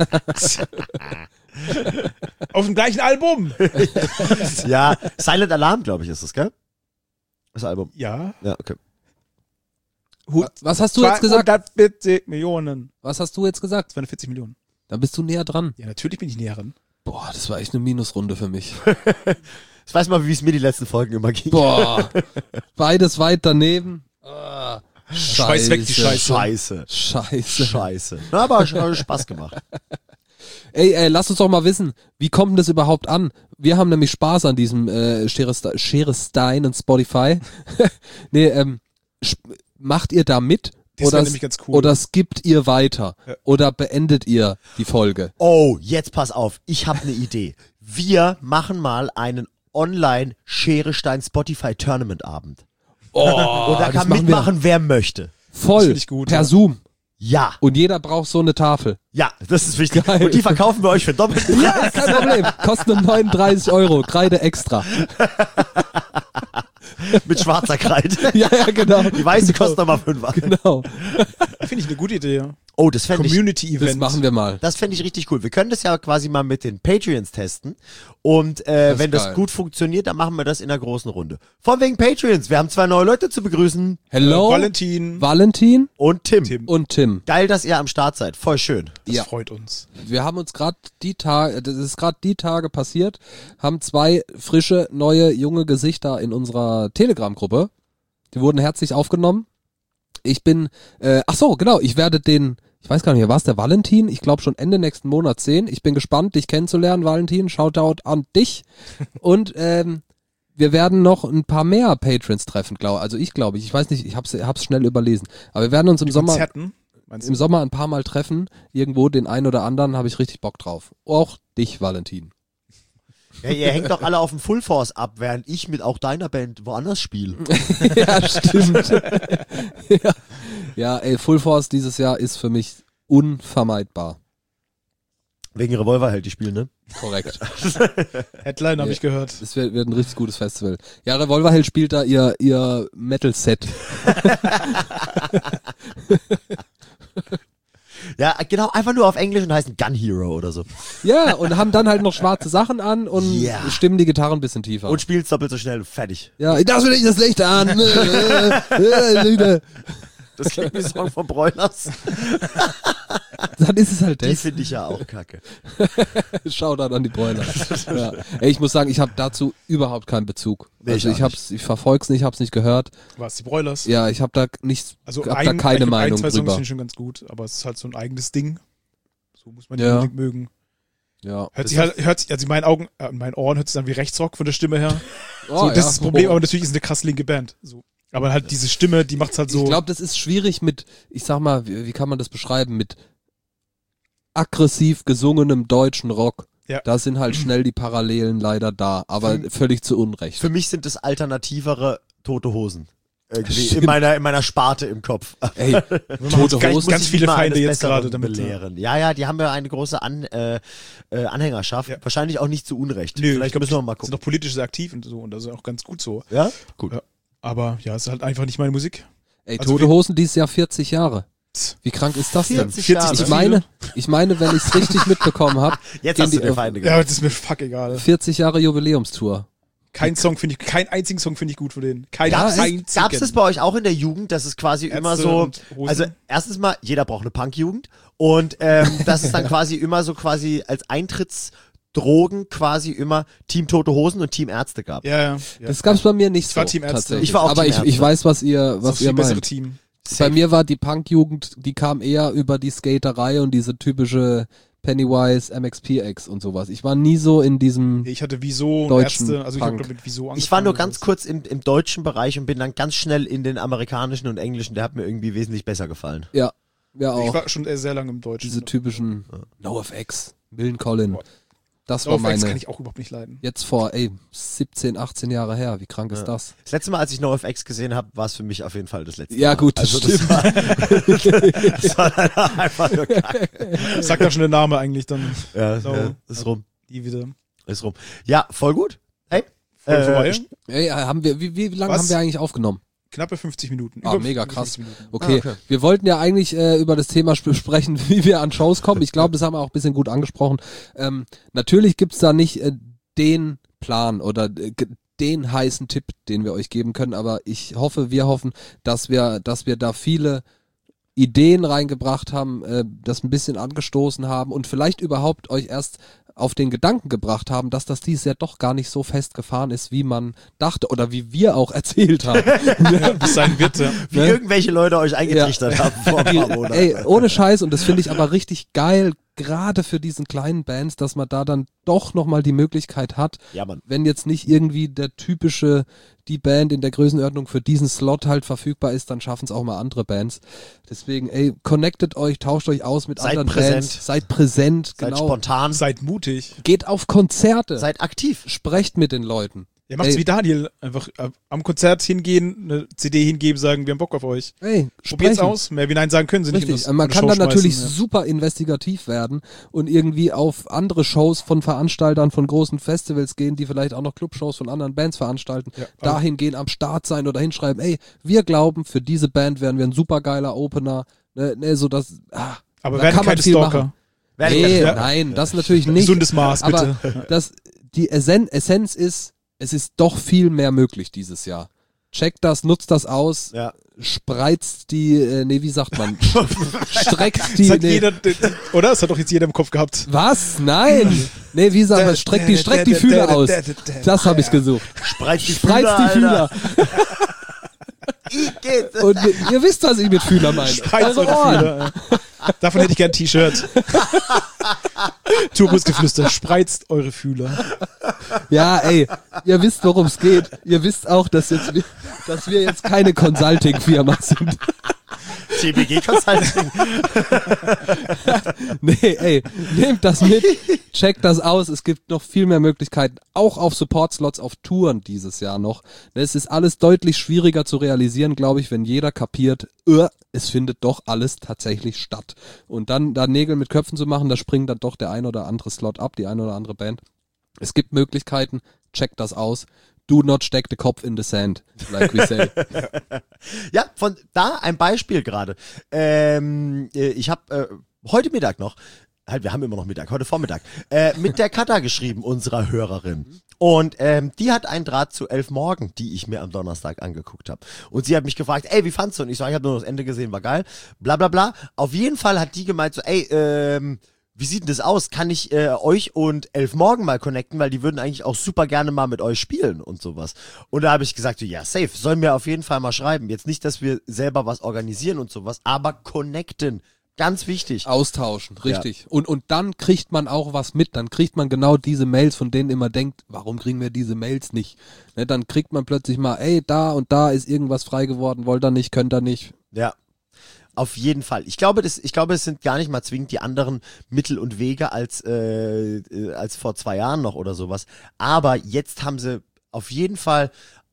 C: Auf dem gleichen Album.
D: Ja, Silent Alarm, glaube ich, ist es, gell? Das Album.
C: Ja.
D: Ja, okay.
A: Was hast du jetzt gesagt?
C: zweihundertvierzig Millionen.
A: Was hast du jetzt gesagt?
C: zweihundertvierzig Millionen.
A: Da bist du näher dran.
C: Ja, natürlich bin ich näher ran.
A: Boah, das war echt eine Minusrunde für mich.
D: Ich weiß mal, wie es mir die letzten Folgen immer ging.
A: Boah. Beides weit daneben. Ah,
C: Scheiß weg die Scheiße.
D: Scheiße.
A: Scheiße.
D: Scheiße. Na, aber hat Spaß gemacht.
A: Ey, ey, lass uns doch mal wissen, wie kommt denn das überhaupt an? Wir haben nämlich Spaß an diesem äh, Schereste- Scherestein und Spotify. Nee, ähm, sp- macht ihr da mit?
C: Das
A: oder,
C: wär
A: s-
C: nämlich ganz cool.
A: oder skippt ihr weiter?
C: Ja.
A: Oder beendet ihr die Folge?
D: Oh, jetzt pass auf. Ich habe eine Idee. Wir machen mal einen Online-Schere-Stein-Spotify-Tournament-Abend.
A: Oh,
D: Und da kann mitmachen, wer möchte.
A: Voll,
C: find ich gut,
A: per
C: ja.
A: Zoom.
D: Ja,
A: Und jeder braucht so eine Tafel.
D: ja, das ist wichtig.
A: Geil.
D: Und die verkaufen wir euch für doppelten
A: Ja,
D: Preis.
A: kein Problem. Kostet nur neununddreißig Euro. Kreide extra.
D: Mit schwarzer Kreide.
A: Ja, ja, genau.
D: Die weiße kostet nochmal fünf.
A: Genau.
C: Finde ich eine gute Idee. Ja.
D: Oh, das fände ich,
C: Community-Event.
A: Das machen wir mal.
D: das fände ich richtig cool. Wir können das ja quasi mal mit den Patreons testen. Und äh,
A: Das ist
D: wenn das
A: geil.
D: gut funktioniert, dann machen wir das in einer großen Runde. Von wegen Patreons. Wir haben zwei neue Leute zu begrüßen.
A: Hello,
C: Äh, Valentin.
A: Valentin
D: Und Tim.
C: Tim.
A: und Tim.
D: Geil, dass ihr am Start seid. Voll schön.
C: Das
A: Ja.
C: freut uns.
A: Wir haben uns gerade die Tage, das ist gerade die Tage passiert, haben zwei frische, neue, junge Gesichter in unserer Telegram-Gruppe. Die wurden herzlich aufgenommen. Ich bin, äh, ach so, genau, ich werde den, ich weiß gar nicht mehr, war es der Valentin? Ich glaube schon Ende nächsten Monat sehen. Ich bin gespannt, dich kennenzulernen, Valentin. Shoutout an dich. Und ähm, wir werden noch ein paar mehr Patrons treffen, glaube also ich glaube ich. Ich weiß nicht, ich hab's, hab's schnell überlesen. Aber wir werden uns im
C: Die
A: Sommer
C: Konzerten. Meinst
A: im
C: du?
A: Sommer ein paar Mal treffen, irgendwo den einen oder anderen, habe ich richtig Bock drauf. Auch dich, Valentin.
D: Ja, ihr hängt doch alle auf dem Full Force ab, während ich mit auch deiner Band woanders spiele.
A: Ja, stimmt. ja. ja, ey, Full Force dieses Jahr ist für mich unvermeidbar.
D: Wegen Revolverheld, die spielen, ne?
A: Korrekt.
C: Headline habe
A: Nee.
C: ich gehört.
A: Das wird, wird ein richtig gutes Festival. Ja, Revolverheld spielt da ihr, ihr Metal-Set.
D: Ja, genau, einfach nur auf Englisch und heißen Gun Hero oder so.
A: Ja, und haben dann halt noch schwarze Sachen an und
D: Ja.
A: stimmen die Gitarre ein bisschen tiefer.
D: Und spielst doppelt so schnell, fertig.
A: ja, das will ich das Licht an.
D: Das klingt wie ein Song von Broilers.
A: Dann ist es halt
D: Die
A: das.
D: finde ich ja auch kacke.
A: Shoutout an die Bräuler. ja. Ey, ich muss sagen, ich habe dazu überhaupt keinen Bezug.
D: Nee,
A: Also
D: ich
A: ich
D: auch
A: hab's, ich verfolg's nicht, hab's nicht gehört.
C: Was, die Broilers?
A: Ja, ich habe da nichts,
C: Also
A: hab
C: ein,
A: da keine
C: ich glaub,
A: Meinung
C: ein, zwei Songs
A: drüber.
C: sind schon ganz gut, aber es ist halt so ein eigenes Ding. So muss man die
A: Ja.
C: unbedingt mögen.
A: Ja.
C: Hört sich halt, hört sich, also in meinen Augen, äh, in meinen Ohren hört sich dann wie Rechtsrock von der Stimme her.
A: Oh,
C: so, das
A: ja.
C: ist das Problem, aber natürlich ist es eine krass linke Band. So. Aber halt diese Stimme, die macht's halt so.
A: Ich glaube, das ist schwierig mit, ich sag mal, wie, wie kann man das beschreiben, mit aggressiv gesungenem deutschen Rock.
C: Ja.
A: Da sind halt schnell die Parallelen leider da, aber
D: Für-
A: völlig zu Unrecht.
D: Für mich sind das alternativere Tote Hosen. irgendwie
A: Stimmt.
D: in meiner, in meiner Sparte im Kopf.
A: Ey,
C: Tote
D: Vielleicht
C: Hosen,
D: muss
C: ganz
D: ich
C: viele
D: mich mal
C: Feinde
D: eines
C: jetzt gerade
D: Besseren
C: damit.
D: belehren. Ja, ja, die haben ja eine große An, äh, äh, Anhängerschaft.
C: Ja.
D: Wahrscheinlich auch nicht zu Unrecht.
C: Nö,
D: Vielleicht
C: ich glaub,
D: müssen wir mal
C: sind
D: gucken.
C: noch politisch sehr aktiv und so und das ist auch ganz gut so.
D: Ja? Gut.
C: Ja. Aber ja, es ist halt einfach nicht meine Musik.
A: ey,
C: Also
A: Tote
C: wie-
A: Hosen dieses Jahr vierzig Jahre. Wie krank ist das denn?
D: vierzig
C: vierzig
D: Jahre.
A: Ich meine, ich meine, wenn ich es richtig mitbekommen habe,
D: Jetzt
A: gehen
D: hast du
A: die
D: dir
A: auf
D: Feinde
C: Ja,
D: gemacht.
C: aber das ist mir fuck egal.
A: vierzig Jahre Jubiläumstour.
C: Kein Song finde ich, keinen einzigen Song finde ich gut von denen. Kein
D: Gab's,
C: einzigen.
D: das, gab's das bei euch auch in der Jugend, dass es quasi
C: Ärzte
D: immer so,
C: und Hosen?
D: also erstens mal, jeder braucht eine Punk-Jugend und ähm, dass es dann quasi immer so quasi als Eintrittsdrogen quasi immer Team Tote Hosen und Team Ärzte gab.
C: Ja, ja. ja.
A: Das gab's bei mir nicht
C: Ich
A: so.
C: war Team Ärzte.
A: tatsächlich.
D: Ich war auch
A: Aber
D: Team
A: ich,
D: Ärzte.
A: ich weiß, was ihr,
C: das
A: was
C: ist viel
A: ihr
C: bessere
A: meint.
C: Team.
A: Bei mir war die Punk-Jugend, die kam eher über die Skaterei und diese typische Pennywise, M X P X und sowas. Ich war nie so in diesem,
C: Ich hatte Wieso und
A: Deutschen
C: Ärzte, also ich habe
A: Punk.
C: mit Wieso angefangen.
D: Ich war nur
C: und
D: ganz
C: so.
D: kurz im, im deutschen Bereich und bin dann ganz schnell in den amerikanischen und englischen. Der hat mir irgendwie wesentlich besser gefallen.
A: ja, ja
C: Ich
A: auch,
C: war schon sehr lange im Deutschen.
A: diese typischen NoFX, Millen Collin. Das war
C: NoFX
A: meine,
C: kann ich auch überhaupt nicht leiden.
A: jetzt vor, ey, siebzehn, achtzehn Jahre her. Wie krank ist das?
D: Das letzte Mal, als ich NoFX gesehen habe, war es für mich auf jeden Fall das letzte
A: Ja
D: Mal.
A: gut, das
D: Also
A: stimmt.
D: Das war, das war dann einfach nur kacke.
C: Sag da schon der Name eigentlich dann.
D: Ja,
C: So.
D: ja, ist rum.
C: Die wieder.
D: Ist rum. Ja, voll gut. Hey.
C: Voll
D: Äh,
C: vorbei.
A: Ey, haben wir, wie, wie lange
C: Was?
A: haben wir eigentlich aufgenommen?
C: Knappe fünfzig Minuten.
A: Ah,
C: Über
A: mega
C: fünfzig
A: krass.
C: Minuten.
A: Okay.
D: Ah, okay.
A: Wir wollten ja eigentlich äh, über das Thema sp- sprechen, wie wir an Shows kommen. Ich glaube, das haben wir auch ein bisschen gut angesprochen. Ähm, natürlich gibt's da nicht äh, den Plan oder äh, g- den heißen Tipp, den wir euch geben können, aber ich hoffe, wir hoffen, dass wir, dass wir da viele Ideen reingebracht haben, äh, das ein bisschen angestoßen haben und vielleicht überhaupt euch erst auf den Gedanken gebracht haben, dass das dieses Jahr doch gar nicht so festgefahren ist, wie man dachte oder wie wir auch erzählt haben.
C: Ja, bis sein wird, ja.
D: Wie
A: Ne?
D: irgendwelche Leute euch eingetrichtert haben vor ein paar Monaten.
A: Ey, ohne Scheiß, und das finde ich aber richtig geil, gerade für diesen kleinen Bands, dass man da dann doch nochmal die Möglichkeit hat,
D: Ja, Mann.
A: wenn jetzt nicht irgendwie der typische, die Band in der Größenordnung für diesen Slot halt verfügbar ist, dann schaffen es auch mal andere Bands. Deswegen, ey, connectet euch, tauscht euch aus mit
D: Seid
A: anderen
D: präsent.
A: Bands, seid präsent,
D: Seid
A: genau.
D: spontan.
C: Seid mutig.
A: Geht auf Konzerte,
D: Seid aktiv.
A: sprecht mit den Leuten.
C: Ihr macht's
A: Ey.
C: wie Daniel. Einfach äh, am Konzert hingehen, eine C D hingeben, sagen, wir haben Bock auf euch.
A: Ey,
C: Probiert's
A: sprechen.
C: aus. Mehr wie Nein sagen können sie nicht.
A: Richtig,
C: in das-
A: man
C: in die
A: kann
C: Show
A: dann natürlich
C: schmeißen, ja.
A: super investigativ werden und irgendwie auf andere Shows von Veranstaltern von großen Festivals gehen, die vielleicht auch noch Clubshows von anderen Bands veranstalten,
C: Ja,
A: dahin gehen, am Start sein oder hinschreiben, ey, wir glauben, für diese Band wären wir ein super geiler Opener, ne, ne, so das, ah,
C: Aber
A: da
C: werden
A: kann man
C: keine
A: viel
C: Stalker.
A: machen.
D: Werdet
A: Nee,
D: ihr-
C: Ja.
A: nein, das natürlich nicht.
C: Gesundes Maß, bitte.
A: Aber das, die Essen Essenz ist, es ist doch viel mehr möglich dieses Jahr. Checkt das, nutzt das aus,
D: Ja.
A: spreizt die, äh, nee, wie sagt man, streckt die,
C: Das hat
A: nee,
C: jeder, oder? Das hat doch jetzt jeder im Kopf gehabt.
A: was? Nein! Nee, wie sagt man, streckt die, streckt die Fühler aus. Das habe ich gesucht.
D: Spreizt die
A: Spreizt die
D: Fühler.
A: Fühler.
D: Igitt.
A: Und ihr, ihr wisst, was ich mit Fühler meine.
C: Spreizt
A: Eure
C: eure
A: Ohren.
C: Fühler. Davon hätte ich gern ein T-Shirt. Turbusgeflüster, spreizt eure Fühler.
A: Ja, ey, ihr wisst, worum es geht. Ihr wisst auch, dass, jetzt, wir- dass wir jetzt keine Consulting-Firma sind.
D: T B G Consulting.
A: Nee, ey, nehmt das mit, checkt das aus. Es gibt noch viel mehr Möglichkeiten, auch auf Support-Slots, auf Touren dieses Jahr noch. Es ist alles deutlich schwieriger zu realisieren, glaube ich, wenn jeder kapiert, äh, es findet doch alles tatsächlich statt. Und dann da Nägel mit Köpfen zu machen, da springt dann doch der ein oder andere Slot ab, die eine oder andere Band. Es gibt Möglichkeiten, checkt das aus. Do not steck the Kopf in the sand, like we say.
D: Ja, von da ein Beispiel gerade. Ähm, äh, ich habe äh, heute Mittag noch, halt, wir haben immer noch Mittag, heute Vormittag, äh, mit der Katha geschrieben, unserer Hörerin. Und ähm, die hat einen Draht zu Elf Morgen, die ich mir am Donnerstag angeguckt habe. Und sie hat mich gefragt, ey, wie fandst du? Und ich so, ich habe nur das Ende gesehen, war geil. Bla bla bla. Auf jeden Fall hat die gemeint so, ey, ähm, wie sieht denn das aus? Kann ich äh, euch und Elf Morgen mal connecten, weil die würden eigentlich auch super gerne mal mit euch spielen und sowas. Und da habe ich gesagt, so, ja, safe, sollen wir auf jeden Fall mal schreiben. Jetzt nicht, dass wir selber was organisieren und sowas, aber connecten. Ganz wichtig.
A: Austauschen, richtig. Und, und dann kriegt man auch was mit. Dann kriegt man genau diese Mails, von denen immer denkt, warum kriegen wir diese Mails nicht? Ne, dann kriegt man plötzlich mal, ey, da und da ist irgendwas frei geworden, wollt ihr nicht, könnt ihr nicht.
D: Ja. Auf jeden Fall. Ich glaube, das, ich glaube, es sind gar nicht mal zwingend die anderen Mittel und Wege als, äh, äh, als vor zwei Jahren noch oder sowas. Aber jetzt haben sie auf jeden Fall ein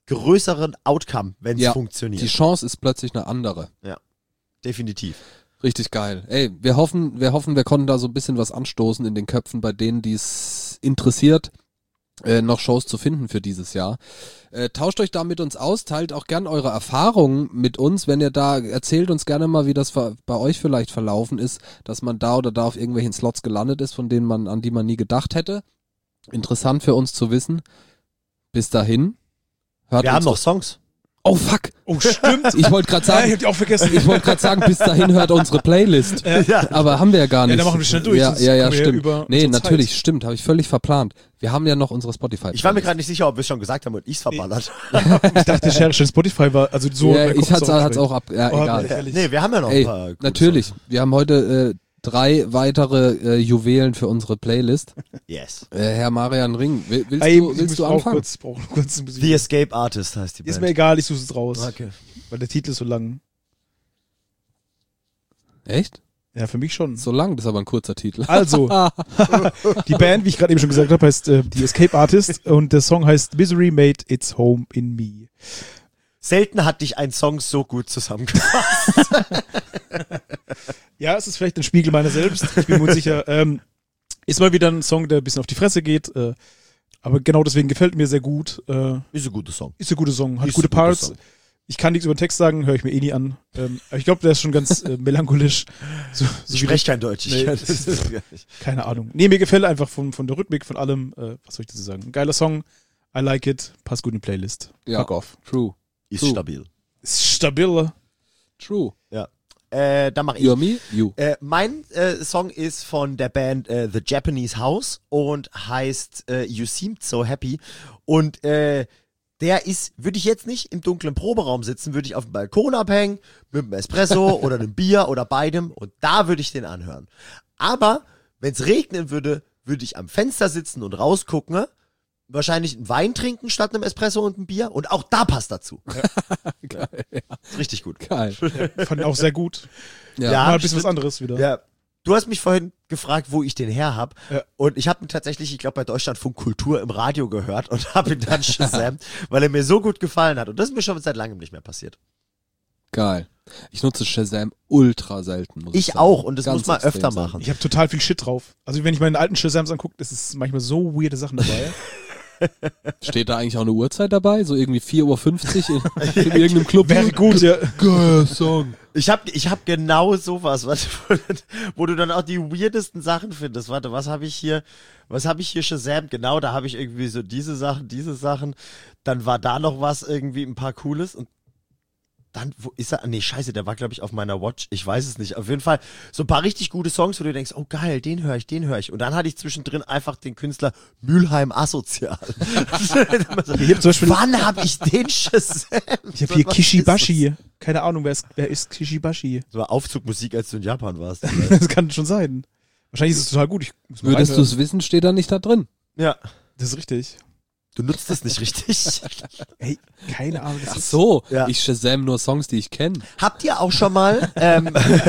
D: größeren Outcome, wenn es
A: Ja,
D: funktioniert.
A: Die Chance ist plötzlich eine andere.
D: Definitiv.
A: Richtig geil. Ey, wir hoffen, wir hoffen, wir konnten da so ein bisschen was anstoßen in den Köpfen bei denen, die es interessiert, äh, noch Shows zu finden für dieses Jahr. Äh, tauscht euch da mit uns aus, teilt auch gern eure Erfahrungen mit uns, wenn ihr da, erzählt uns gerne mal, wie das ver- bei euch vielleicht verlaufen ist, dass man da oder da auf irgendwelchen Slots gelandet ist, von denen man, an die man nie gedacht hätte. Interessant für uns zu wissen. Bis dahin. Hört
D: Wir haben
A: uns
D: noch Songs.
A: Oh fuck!
C: Oh, stimmt.
A: Ich wollte gerade
C: Ja, ich
A: sagen,
C: hab die auch vergessen.
A: ich wollte gerade sagen, bis dahin hört unsere Playlist.
D: Ja.
A: Aber haben wir ja gar nicht.
C: Ja, dann machen wir schnell durch,
A: Ja,
C: sonst
A: ja, ja,
C: kommen wir ja
A: stimmt.
C: über
A: Nee,
C: unsere
A: natürlich,
C: Zeit.
A: stimmt. Habe ich völlig verplant. Wir haben ja noch unsere Spotify.
D: Ich war mir gerade nicht sicher, ob wir es schon gesagt haben und ich's verballert.
C: Ich dachte, Schere schon Spotify war, also so.
A: Ja,
C: mein Kopf
A: ich hat's,
C: ist
A: hat's auch ab. Ja,
C: Oh,
A: egal.
C: ehrlich.
D: Nee, wir haben ja noch
A: Ey,
D: ein paar gute
A: natürlich.
D: Songs.
A: Wir haben heute äh, drei weitere äh, Juwelen für unsere Playlist.
D: Yes.
A: Äh, Herr Marian Ring, will, willst
C: Ey,
A: du,
C: ich
A: willst
C: muss
A: du
C: auch
A: anfangen?
C: kurz, brauche kurz Musik.
D: The Escape Artist heißt die
C: Ist mir
D: Band.
C: egal, ich suche es raus.
D: Okay.
C: Weil der Titel ist so lang.
A: Echt?
C: Ja, für mich schon.
A: So lang, das ist aber ein kurzer Titel.
C: Also, die Band, wie ich gerade eben schon gesagt habe, heißt äh, The Escape Artist und der Song heißt Misery Made Its Home in Me.
D: Selten hat dich ein Song so gut zusammengefasst.
C: Ja, es ist vielleicht ein Spiegel meiner selbst, ich bin mir unsicher. Ähm, ist mal wieder ein Song, der ein bisschen auf die Fresse geht, äh, aber genau deswegen gefällt mir sehr gut. Äh,
D: Ist ein guter Song.
C: ist ein guter Song, hat
D: Ist
C: gute
D: ein guter
C: Parts.
D: Song.
C: Ich kann nichts über den Text sagen, höre ich mir eh nie an. Ähm, aber ich glaube, der ist schon ganz äh, melancholisch. So, so
D: Ich
C: wie
D: spreche kein Deutsch. Ich
C: Nee.
D: kann das ist gar nicht.
C: Keine Ahnung. Nee, mir gefällt einfach von, von der Rhythmik, von allem, äh, was soll ich dazu sagen? Ein geiler Song, I like it, passt gut in die Playlist.
A: Ja.
C: Fuck off.
A: True.
D: Ist
A: True.
D: stabil.
C: Ist stabil.
A: True.
D: Äh, dann mach ich.
A: You or me? You.
D: Äh, mein äh, Song ist von der Band äh, The Japanese House und heißt äh, You Seemed So Happy. Und äh, der ist, würde ich jetzt nicht im dunklen Proberaum sitzen, würde ich auf dem Balkon abhängen, mit einem Espresso oder einem Bier oder beidem und da würde ich den anhören. Aber wenn es regnen würde, würde ich am Fenster sitzen und rausgucken, wahrscheinlich einen Wein trinken statt einem Espresso und einem Bier und auch da passt dazu.
A: Geil.
D: Ist richtig gut.
A: Geil.
C: Fand ihn auch sehr gut.
A: Ja.
D: Ja.
C: Mal ein bisschen was
D: stimmt.
C: anderes wieder.
D: Ja. Du hast mich vorhin gefragt, wo ich den her hab.
C: Ja.
D: Und ich habe ihn tatsächlich, ich glaube, bei Deutschlandfunk Kultur im Radio gehört und habe ihn dann Shazam, weil er mir so gut gefallen hat. Und das ist mir schon seit langem nicht mehr passiert.
A: Geil. Ich nutze Shazam ultra selten, muss ich,
D: Ich
A: sagen.
D: auch und das
A: Ganz
D: muss man
A: extrem
D: öfter
A: selten.
D: machen.
C: Ich habe total viel Shit drauf. Also wenn ich meine alten Shazams angucke, das ist manchmal so weirde Sachen dabei.
A: Steht da eigentlich auch eine Uhrzeit dabei? So irgendwie vier Uhr fünfzig in, in irgendeinem Club?
C: Wäre gut, ja.
A: Geil, Song.
D: Ich habe ich hab genau sowas, warte, wo du dann auch die weirdesten Sachen findest. Warte, was habe ich hier, was habe ich hier Shazam? Genau, da habe ich irgendwie so diese Sachen, diese Sachen. Dann war da noch was, irgendwie ein paar Cooles und dann, wo ist er? Nee, scheiße, der war, glaube ich, auf meiner Watch. Ich weiß es nicht. Auf jeden Fall so ein paar richtig gute Songs, wo du denkst, oh geil, den höre ich, den höre ich. Und dann hatte ich zwischendrin einfach den Künstler Mülheim Asozial.
C: Ich hab zum Beispiel-
D: Wann habe ich den Shazam?
C: Ich habe hier
D: Was ist
C: Kishibashi. Keine Ahnung, wer ist, wer ist Kishibashi?
D: das? Das war Aufzugmusik, als du in Japan warst.
C: Das kann schon sein. Wahrscheinlich ist es total gut. Ich muss mal
A: Würdest du
C: reinhören.
A: es wissen, steht da nicht da drin.
D: Ja.
C: Das ist richtig.
D: Du nutzt es nicht richtig.
C: Ey, keine Ahnung. Das
A: Ach
C: ist
A: so,
D: Ja.
A: ich Shazam nur Songs, die ich kenne.
D: Habt ihr auch schon mal, ähm,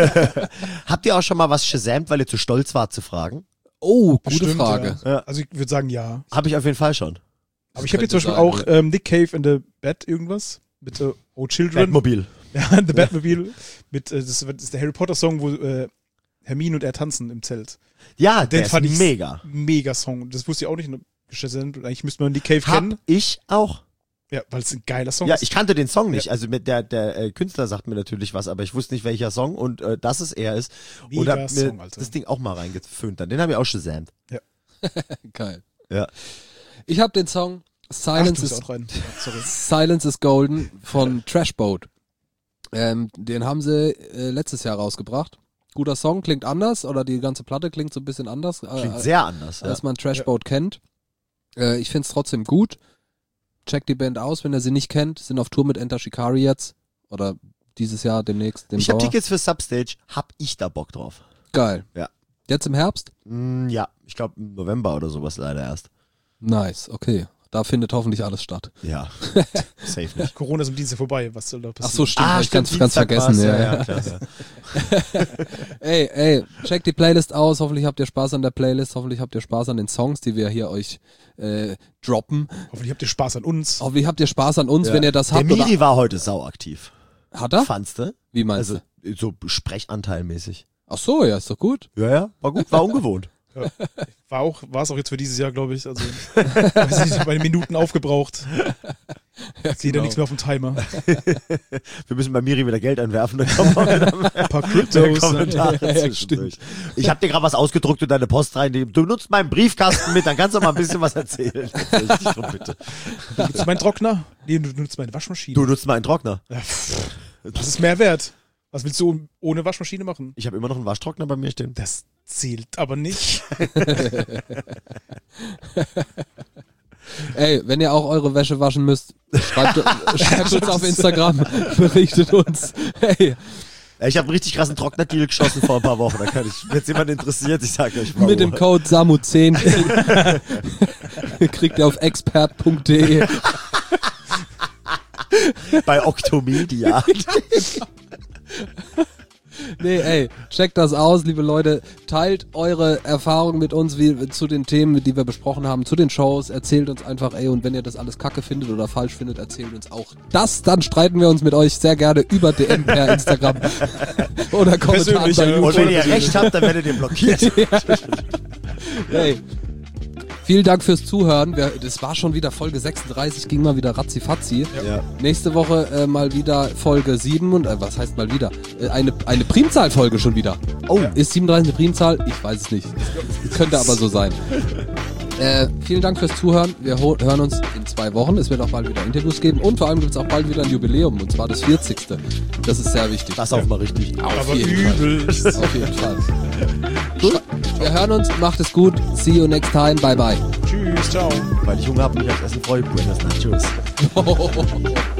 D: habt ihr auch schon mal was Shazamt, weil ihr zu stolz wart zu fragen?
A: Oh, gute
C: bestimmt,
A: Frage.
C: Ja. Also ich würde sagen, ja.
D: Habe ich auf jeden Fall schon.
C: Aber ich habe jetzt zum
A: könnte
C: Beispiel
A: sein,
C: auch ähm, Nick Cave in the Bed irgendwas mit äh, Oh Children.
D: Batmobil.
C: Ja, The Batmobile. Mit, äh, das, das ist der Harry Potter Song, wo äh, Hermine und er tanzen im Zelt.
D: Ja,
C: Den
D: der
C: fand
D: ist
C: ich
D: mega.
C: Mega Song. Das wusste ich auch nicht. Eigentlich müsste man Nick Cave
D: Hab
C: kennen.
D: ich auch.
C: Ja, weil es ein geiler Song
D: Ja,
C: ist.
D: ich kannte den Song nicht. Also mit der der äh, Künstler sagt mir natürlich was, aber ich wusste nicht welcher Song und äh, dass es er ist.
C: Mega
D: und hab mir
C: Song, Alter.
D: das Ding auch mal reingeföhnt. Dann den habe ich auch Shazamt.
A: Geil.
D: Ja.
A: Ich habe den Song
C: Ach,
A: Silence,
C: du bist
A: is,
C: auch rein. Ja, sorry.
A: Silence is Golden von Trashboat. Ähm, den haben sie äh, letztes Jahr rausgebracht. Guter Song, klingt anders, oder die ganze Platte klingt so ein bisschen anders,
D: Klingt
A: äh,
D: sehr anders. Ja.
A: als man Trashboat kennt. Äh, ich find's trotzdem gut. Checkt die Band aus, wenn ihr sie nicht kennt. Sind auf Tour mit Enter Shikari jetzt. Oder dieses Jahr demnächst. Dem
D: Ich habe
A: Sommer.
D: Tickets für Substage. Hab ich da Bock drauf?
A: Geil.
D: Ja.
A: Jetzt im Herbst?
D: Mm, ja, ich glaube im November oder sowas leider erst.
A: Nice, okay. Da findet hoffentlich alles statt.
D: Ja, safe nicht.
C: Corona ist am Dienstag vorbei, was soll da
A: Ach
C: passieren?
A: so, stimmt,
D: Ah,
A: hab ich ganz,
D: stimmt,
A: ganz
D: Dienstag
A: vergessen.
D: war's,
A: Ja,
D: ja,
A: ja.
D: ja, klar, ja.
A: Ey, ey, checkt die Playlist aus. Hoffentlich habt ihr Spaß an der Playlist. Hoffentlich habt ihr Spaß an den Songs, die wir hier euch äh, droppen.
C: Hoffentlich habt ihr Spaß an uns.
A: Hoffentlich habt ihr Spaß an uns,
D: Ja.
A: wenn ihr das
D: Der
A: habt.
D: Miri
A: Oder
D: war heute sauaktiv.
A: hat er?
D: Fandst du?
A: Wie meinst
D: Also
A: du?
D: so Sprechanteilmäßig.
A: Ach so, ja, ist doch gut.
D: Ja, ja, war gut, war ungewohnt.
C: Ja. War auch, war es auch jetzt für dieses Jahr, glaube ich. Also, weiß nicht, meine Minuten aufgebraucht. Jetzt jeder
A: genau.
C: nichts mehr auf dem Timer.
D: Wir müssen bei Miri wieder Geld einwerfen, dann kommen wir wieder mehr
C: Ein paar Cryptos.
D: Kommentare
A: Ja, ja,
D: zwischendurch. Ich habe dir gerade was ausgedruckt und deine Post rein. Du nutzt meinen Briefkasten mit, dann kannst du mal ein bisschen was erzählen. Ich dich drum bitte.
C: Du nutzt meinen Trockner? Nee, du nutzt meine Waschmaschine.
D: Du nutzt meinen Trockner.
C: Ja, pff, das ist mehr wert. Was willst du ohne Waschmaschine machen?
D: Ich habe immer noch einen Waschtrockner bei mir stehen.
C: Das zählt aber nicht.
A: Ey, wenn ihr auch eure Wäsche waschen müsst, schreibt, schreibt uns auf Instagram, berichtet uns. Hey,
D: Ich habe einen richtig krassen Trockner-Deal geschossen vor ein paar Wochen. Da kann ich, wenn es jemand interessiert, ich sage euch warum.
A: mit dem Code S A M U zehn kriegt ihr auf expert punkt de.
D: Bei Octomedia.
A: Nee, ey, checkt das aus, liebe Leute. Teilt eure Erfahrungen mit uns wie, zu den Themen, die wir besprochen haben, zu den Shows. Erzählt uns einfach, ey, und wenn ihr das alles kacke findet oder falsch findet, erzählt uns auch das. Dann streiten wir uns mit euch sehr gerne über D M per Instagram oder Kommentare
C: Persönlich,
A: bei
C: ja.
A: YouTube.
D: Und wenn ihr recht habt, dann werdet ihr blockiert.
A: Hey. Vielen Dank fürs Zuhören. Wir, das war schon wieder Folge sechsunddreißig, ging mal wieder ratzifatzi.
D: Ja.
A: Nächste Woche äh, mal wieder Folge sieben und äh, was heißt mal wieder? Äh, eine, eine Primzahlfolge schon wieder.
D: Oh.
A: Ist siebenunddreißig eine Primzahl? Ich weiß es nicht. Könnte aber so sein. Äh, vielen Dank fürs Zuhören. Wir ho- hören uns in zwei Wochen. Es wird auch bald wieder Interviews geben und vor allem gibt es auch bald wieder ein Jubiläum und zwar das vierzigste. Das ist sehr wichtig.
D: Das auch mal richtig.
A: Auf
C: Aber
A: jeden
C: übel.
A: Fall. Auf jeden Fall. Gut. Wir hören uns. Macht es gut. See you next time. Bye bye.
C: Tschüss, ciao.
D: Weil ich Hunger habe und mich aufs Essen freue. Buenas Nachos.